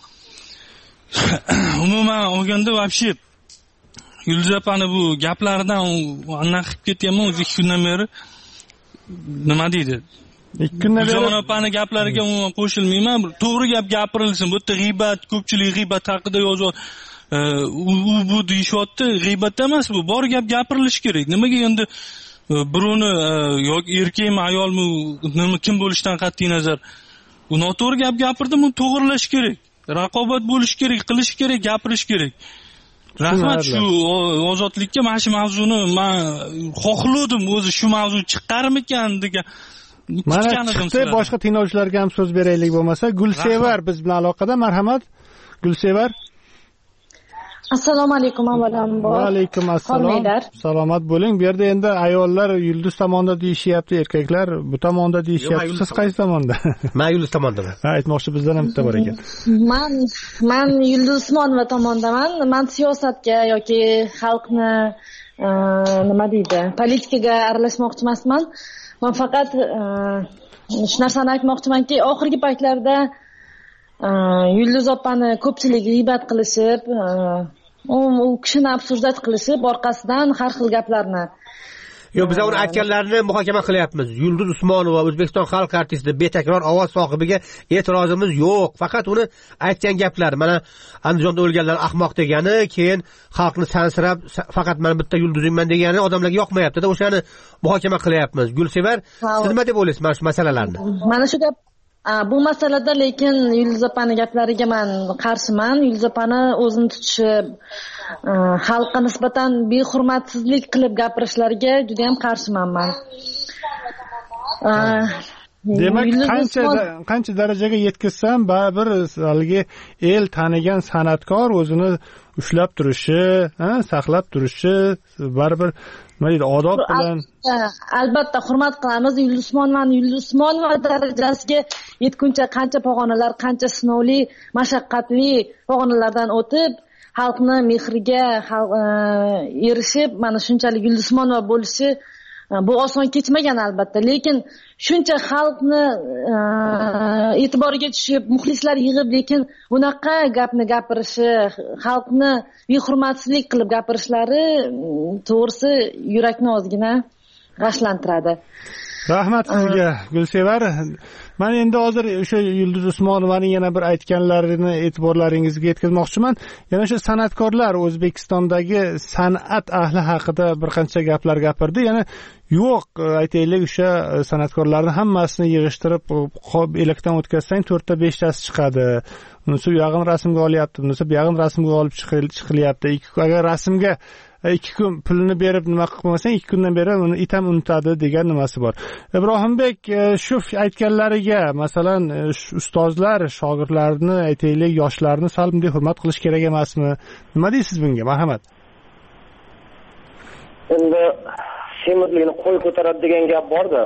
[SPEAKER 12] Umuman olganda вообще Yulduz opani bu gaplaridan anaqa qilib ketyapman o'zi 2 kundan beri. Nima deydi?
[SPEAKER 2] 2 kundan beri
[SPEAKER 12] Yulduz opani gaplariga umuman qo'shilmayman. To'g'ri gap gapirilsin. Bu yerda g'iybat, ko'pchilik g'iybat haqida yozyapti. Bu deyishyapti, g'iybat emas bu. Bor gap gapirilishi kerak. Nimaga endi birovni yoki erkakmi, ayolmi, nima kim bo'lishidan qat'iy nazar u noto'g'ri gap gapirdim, uni to'g'rilash kerak. Raqobat bo'lish kerak, qilish kerak, gapirish kerak. Rahmat shu ozodlikka mana shu mavzuni men xohladim, o'zi shu mavzu chiqarmikan degan.
[SPEAKER 2] Mana chiqdi, boshqa tinglovchilarga ham so'z beraylik bo'lmasa. Gulsevar biz bilan aloqada. Marhamat. Gulsevar.
[SPEAKER 13] Assalomu alaykum avvalambor.
[SPEAKER 2] Va alaykum assalom. Salomat bo'ling. Bu yerda endi ayollar yulduz tomonda deyishyapti, erkaklar bu tomonda deyishyapti. Siz qaysi tomonda?
[SPEAKER 3] Men yulduz tomondaman.
[SPEAKER 2] Ha, aytmoqchi bizdan ham bitta bor ekan.
[SPEAKER 13] Men Yulduz Usmonova tomondaman. Men siyosatga yoki xalqni nima deydi, politikaga aralashmoqchi emasman. Men faqat shu narsani aytmoqchimanki, oxirgi paytlarda Yulduz opani ko'pchilik g'iybat qilishib, u kishini absurdat qilishib, orqasidan har xil gaplarni.
[SPEAKER 3] Yo'q, biz uni aytganlarini muhokama qilyapmiz. Yulduz Usmonova O'zbekiston xalq artisti, betakror ovoz sohibiga e'tirozimiz yo'q. Faqat uni aytgan gaplar, mana Andijonda o'lganlar ahmoq degani, keyin xalqni sansirab, faqat men bitta yulduzimman degani odamlarga yoqmayapti-da, o'shani muhokama qilyapmiz. Gulsevar, siz nima deb o'ylaysiz mana shu masalalarni?
[SPEAKER 13] Mana shu gap bu masalada lekin Yulduz opani gaplariga men qarshiman. Yulduz opani o'zini tutishi, xalqqa nisbatan behurmatsizlik qilib gapirishlariga juda ham qarshiman men.
[SPEAKER 2] Demak, qancha darajaga yetkazsam, baribir haligi el tanigan san'atkor o'zini ushlab turishi, saqlab turishi, baribir nima deydi, odob bilan.
[SPEAKER 13] Albatta hurmat qilamiz. Yulduz Usmonova darajasiga yetguncha qancha pog'onalar, qancha sinovli, mashaqqatli pog'onalardan o'tib, xalqni mehriga erishib, mana shunchalik Yulduz Usmonova bo'lishi bu oson kechmagan albatta, lekin shuncha xalqni e'tiboriga tushib, muxlislar yig'ib, lekin bunaqa gapni gapirishi, xalqni behurmatsizlik qilib gapirishlari to'g'risi yurakni ozgina g'ashlantiradi.
[SPEAKER 2] Rahmat sizga, Gulsevar. Men endi hozir o'sha Yulduz Usmonovaning yana bir aytganlarini e'tiborlaringizga yetkazmoqchiman. Yana o'sha san'atkorlar O'zbekistondagi san'at ahli haqida bir qancha gaplar gapirdi. Yana yo'q, aytaylik, o'sha san'atkorlarni hammasini yig'ishtirib elakdan o'tkazsang 4-5 tasi chiqadi. Unisi bu yog'in rasmga olyapti, unisi bu yog'in rasmga olib chiqilyapti. Agar rasmga 2 kun pulini berib nima qilmasang 2 kundan beri uni it ham unutadi degan nimasi bor. Ibrohimbek shu aytganlariga, masalan, ustozlar shogirdlarni, aytaylik, yoshlarni sal bunday hurmat qilish kerak emasmi? Nima deysiz bunga? Marhamat.
[SPEAKER 8] Endi semirlikni qo'y ko'taradi degan gap bor-da.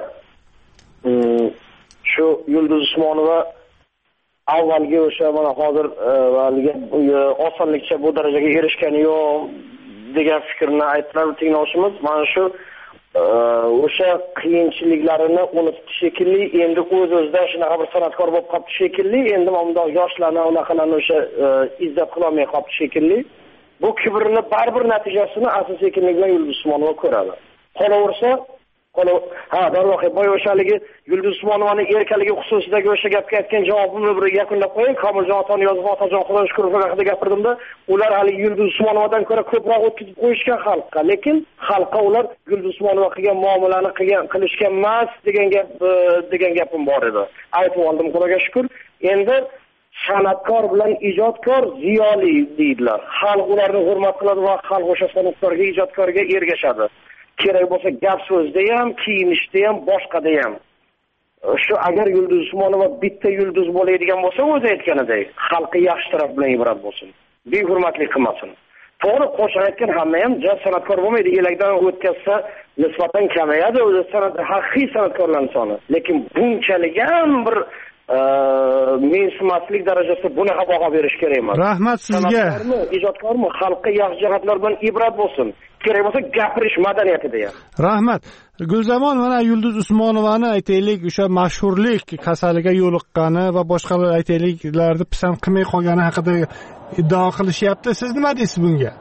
[SPEAKER 8] Shu Yulduz Usmonova avvalgi o'sha mana hozir osonlikcha bu darajaga erishgani yo'q degan fikrni aytdilar tinglovchimiz. Mana shu o'sha qiyinchiliklarini unutdi shekilli, endi o'z-o'zidan shunaqa bir san'atkor bo'lib qoldi shekilli, endi bundoq yoshlarni unaqalarni o'sha izzat qilolmay qoldi shekilli. Bu kibrini baribir natijasini asta-sekinlik bilan Yulduz Usmonova ko'radi. Qolaversa, darvoqe boy o'shaligi Yulduz Usmonovaning erkaligi xususidagi o'sha gapga aytgan javobimni bir yakunlab qo'ying. Komiljon otani yozib, otajon Xudo shukr haqida gapirdimda, ular hali Yulduz Usmonovadan ko'ra ko'proq o'tkazib qo'yishgan xalqqa, lekin xalqqa ular Yulduz Usmonova qilgan muomalani qilishgan emas degan gapim bor edi. Aytib oldim, Xudoga shukr. Endi san'atkor bilan ijodkor ziyoli deydilar. Xalq ularni hurmat qiladi va xalq o'sha san'atkorga, ijodkorga ergashadi. Kerak bo'lsa gap so'zda ham, kiyinishda ham, boshqada ham. Shu agar Yulduz Usmonova bitta yulduz bo'ladigan bo'lsa, o'zi aytganidek, xalqi yaxshi taraf bilan ibrat bo'lsin. Behurmatlik qilmasin. To'g'ri, qo'shiq aytgan hamma ham san'atkor bo'lmaydi. Elakdan o'tkazsa nisbatan kamayadi o'zi haqiqiy san'atkorlarning soni. Lekin bunchalik ham bir mensimaslik darajasida bunaqa baho berish kerak emas.
[SPEAKER 2] Rahmat sizga.
[SPEAKER 8] Ijodkormi, xalqqa yaxshi jihatlar bilan ibrat bo'lsin. Kerak bo'lsa gapirish madaniyatida ham.
[SPEAKER 2] Rahmat. Gulzamon, mana Yulduz Usmonovani aytaylik, o'sha mashhurlik kasaliga yo'liqqani va boshqalar aytayliklarni pisand qilmay qolgani haqida iddao qilishyapti. Siz nima deysiz bunga?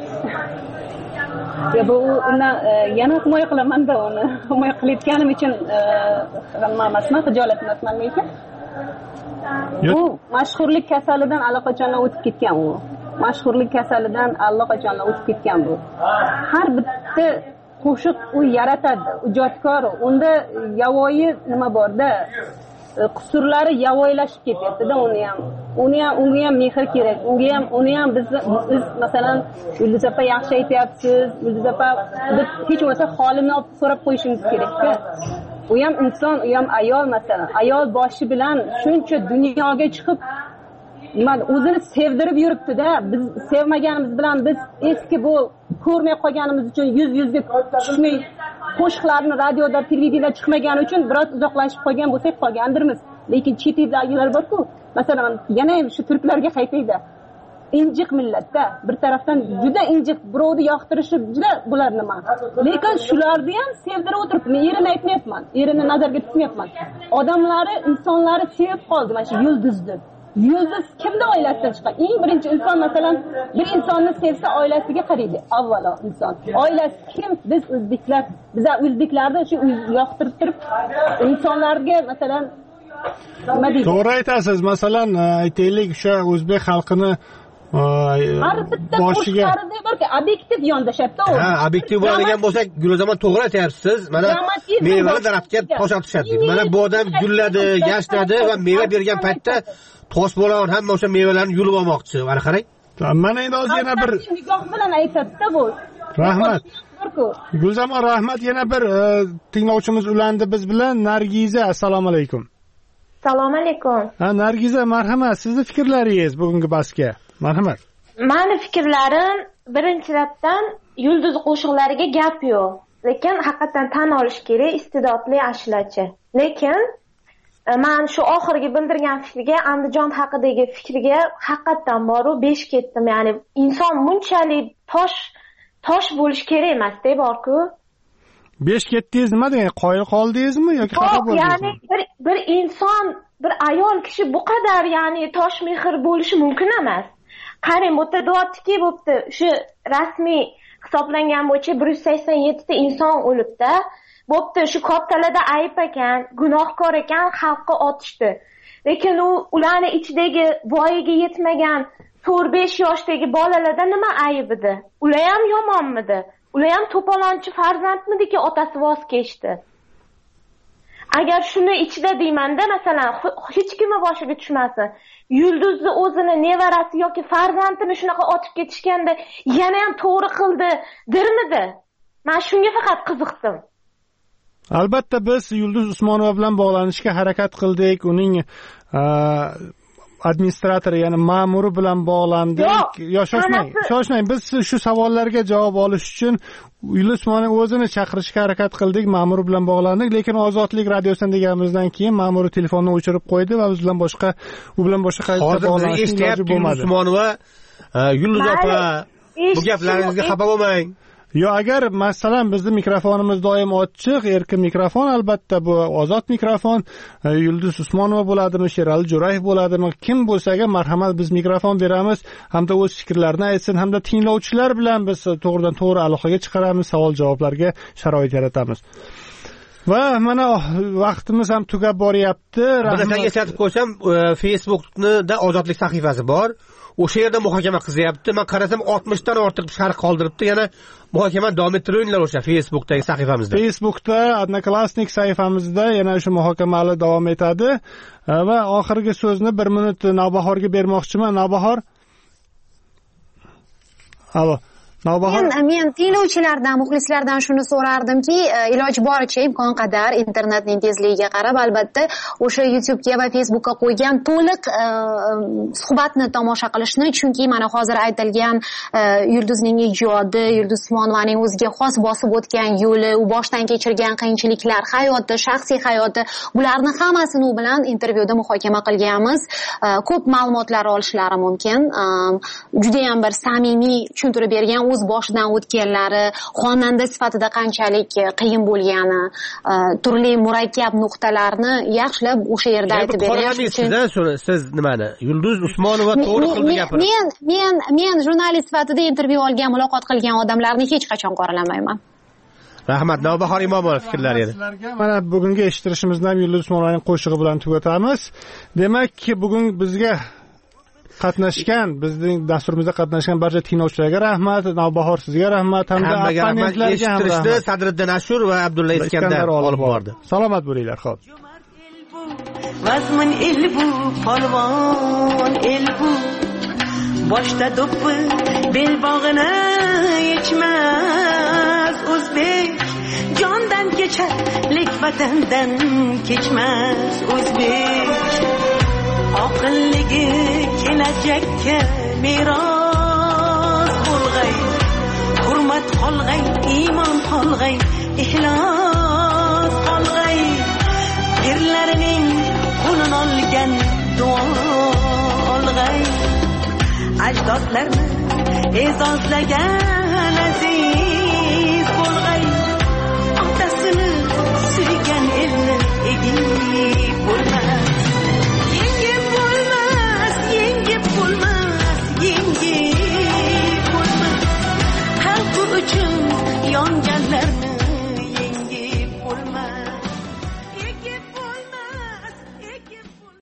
[SPEAKER 7] Bu uni yana himoya qilaman-da, uni himoya qilayotganim uchun nima emasman, hijolat emasman lekin. Bu mashhurlik kasalidan allaqachon o'tib ketgan u. Mashhurlik kasalidan allaqachon o'tib ketgan bu. Har bitta qo'shiq u yaratadi, ijodkor. Unda yavoyi nima bor-da? Qusurlari yavoylashib ketyapti-da unga ham mehr kerak. Uni ham biz masalan Yulduz opa yaxshi aytyapsiz, Yulduz opa deb hech bo'lmasa holini olib so'rab qo'yishimiz kerak-da. U ham inson, u ham ayol masalan. Ayol boshi bilan shuncha dunyoga chiqib nima o'zini sevdirib yuribdi-da. Biz sevmaganimiz bilan biz eski bu ko'rmay qolganimiz uchun yuzga tushmay qo'shiqlarni radioda, televideniyada chiqmagani uchun biroz uzoqlashib qolgan bo'lsak qolgandirmiz. Lekin chet eldagilar bor-ku, masalan, yana ham shu turklarga qaytaydi. Injiq millatda bir tarafdan juda injiq, birovni yoqtirishi juda bular nima. Lekin shularni ham sevdirib o'tiribdi. Men erini aytmayapman, erini nazarga tutmayapman. Odamlari, insonlari sevib qoldi mana shu yulduzni. Yulduz kimni oilasidan chiqqan? Eng birinchi inson masalan bir insonni sevsa oilasiga qaraydi. Avvalo inson. Oilasi kim? Biz o'zbeklar. Bizlar o'zbeklarni shu yoqtirib turib insonlarga masalan nima deydi?
[SPEAKER 2] To'g'ri aytasiz. Masalan, aytaylik o'sha o'zbek xalqini
[SPEAKER 7] har bitta qo'shiqlarida borki, obyektiv yondashyapti u.
[SPEAKER 3] Ha, obyektiv bo'ladigan bo'lsak, Gulzoman to'g'ri aytyapsiz. Mana mevali daraxtga tosh otishadi. Mana bu odam gulladi, yashnadi va meva bergan paytda tosh bo'lagan hamma o'sha mevalarni yulib olmoqchi. Mana qarang.
[SPEAKER 2] Mana endi hozir yana bir
[SPEAKER 7] nigoh bilan aytadi-da bu.
[SPEAKER 2] Rahmat. Gulzamon, rahmat. Yana bir tinglovchimiz ulandi biz bilan. Nargiza, assalomu alaykum.
[SPEAKER 14] Assalomu alaykum.
[SPEAKER 2] Ha, Nargiza, marhamat. Sizni fikrlaringiz bugungi bahsga. Marhamat.
[SPEAKER 14] Meni fikrlarim birinchidan yulduz qo'shiqlariga gap yo'q. Lekin haqiqatan tan olish kerak, iste'dodli ashulachi. Lekin men shu oxirgi bildirgan fikriga, Andijon haqidagi fikriga haqiqatan boru besh ketdim. Ya'ni inson bunchalik tosh bo'lish kerak emas-da, bor-ku.
[SPEAKER 2] Besh ketdingiz nima degan? Qoyil qoldingizmi yoki xafa bo'ldingizmi?
[SPEAKER 14] Ya'ni bir inson, bir ayol kishi bu qadar ya'ni tosh mehr bo'lishi mumkin emas. Qarang, bu yerda deyaptiki, bo'pti, shu rasmiy hisoblangan bo'yicha 187 ta inson o'libdi. Bo'pti, shu kattalarda ayb ekan, gunohkor ekan, xalqqa otishdi. Lekin ularning ichidagi voyaga yetmagan 4-5 yoshdagi bolalarda nima ayb edi? Ular ham yomonmidi? Ular ham to'polonchi farzandmidiki otasi voz kechdi? Agar shuni ichida deymanda, masalan, hech kimning boshiga tushmasin. Yulduzni o'zini nevarasi yoki farzandini shunaqa otib ketishganda yana ham to'g'ri qildi, dirmidi? Men shunga faqat qiziqdim.
[SPEAKER 2] Albatta biz Yulduz Usmonova bilan bog'lanishga harakat qildik. Uning administratori, ya'ni ma'muri bilan bog'landik. Shoshmang. Biz shu savollarga javob olish uchun Yulduz Usmonova o'zini chaqirishga harakat qildik, ma'muri bilan bog'landik, lekin Ozodlik radiosidan deganimizdan keyin ma'muri telefonni o'chirib qo'ydi va u bilan boshqa qayta bog'lanishga iloji bo'lmadi.
[SPEAKER 3] Yulduz Usmonova, Yulduz opa, bu gaplaringizga xafa bo'lmang.
[SPEAKER 2] Yo, agar masalan bizning mikrofonimiz doim ochiq, erkin mikrofon, albatta bu ozod mikrofon, Yulduz Usmonova bo'ladimi, Sherali Jo'rayev bo'ladimi, kim bo'lsa-ga marhamat biz mikrofon beramiz, hamda o'z fikrlarini aytsin, hamda tinglovchilar bilan biz to'g'ridan to'g'ri aloqaga chiqaramiz, savol-javoblarga sharoit yaratamiz. Va mana vaqtimiz ham tugab boryapti.
[SPEAKER 3] Rahmat. Eslatib qo'ysam, Facebookda Ozodlik sahifasi bor. O'sha yerda muhokama qilyapti. Men qarasam 60 dan ortiq sharh qoldiribdi. Yana muhokama davom ettiringlar o'sha Facebookdagi sahifamizda.
[SPEAKER 2] Facebookda Odnoklassnik sahifamizda yana o'sha muhokama davom etadi. Va oxirgi so'zni 1 minut Navbahorga bermoqchiman. Navbahor. Alo.
[SPEAKER 6] Men tinglovchilardan, muxlislardan shuni so'rardimki, iloji boricha imkon qadar internetning tezligiga qarab, albatta o'sha YouTube'ga va Facebook'ga qo'ygan to'liq suhbatni tomosha qilishni, chunki mana hozir aytilgan Yulduzning ijodi, Yulduz Usmonovaning o'ziga xos bosib o'tgan yo'li, u boshdan kechirgan qiyinchiliklar, hayoti, shaxsiy hayoti, bularni hammasini u bilan intervyuda muhokama qilganmiz. Ko'p ma'lumotlar olishlari mumkin. Juda ham bir samimiy tushuntirib bergan, o'z boshidan o'tganlari, xonanda sifatida qanchalik qiyin bo'lgani, turli murakkab nuqtalarni yaxshilab o'sha yerda aytib
[SPEAKER 3] bergan. Siz nimani? Yulduz Usmonova to'g'ri qildi gapirdi.
[SPEAKER 6] Men jurnalist sifatida intervyu olgan, muloqot qilgan odamlarni hech qachon qoralamayman.
[SPEAKER 3] Rahmat. Navbahor Imomova fikrlari edi.
[SPEAKER 2] Mana bugungi eshittirishimizni ham Yulduz Usmonovaning qo'shig'i bilan tugatamiz. Demak, bugun bizga qatnashgan, bizning dasturimizda qatnashgan barcha tinglovchilarga rahmat, Navbahor sizga rahmat, hamda abonentlarga ham rahmat.
[SPEAKER 3] Sadriddin Ashur va Abdulla Iskandar olib bordi.
[SPEAKER 2] Salomat bo'linglar, xo'p.
[SPEAKER 4] Vazmin el bu, polvon el bu. Boshda do'ppi, belbog'ini yechmas o'zbek. Jondan kechar, lek vatandan kechmas o'zbek. Oqilligi kelar kelajakka meros bo'lg'ay, hurmat qolg'ay, iymon qolg'ay, ixlos qolg'ay, erlarining qo'lini olgan duo olg'ay, ajdodlarni e'zozlagan aziz bo'lg'ay, otasini suygan elni egib bo'lmas.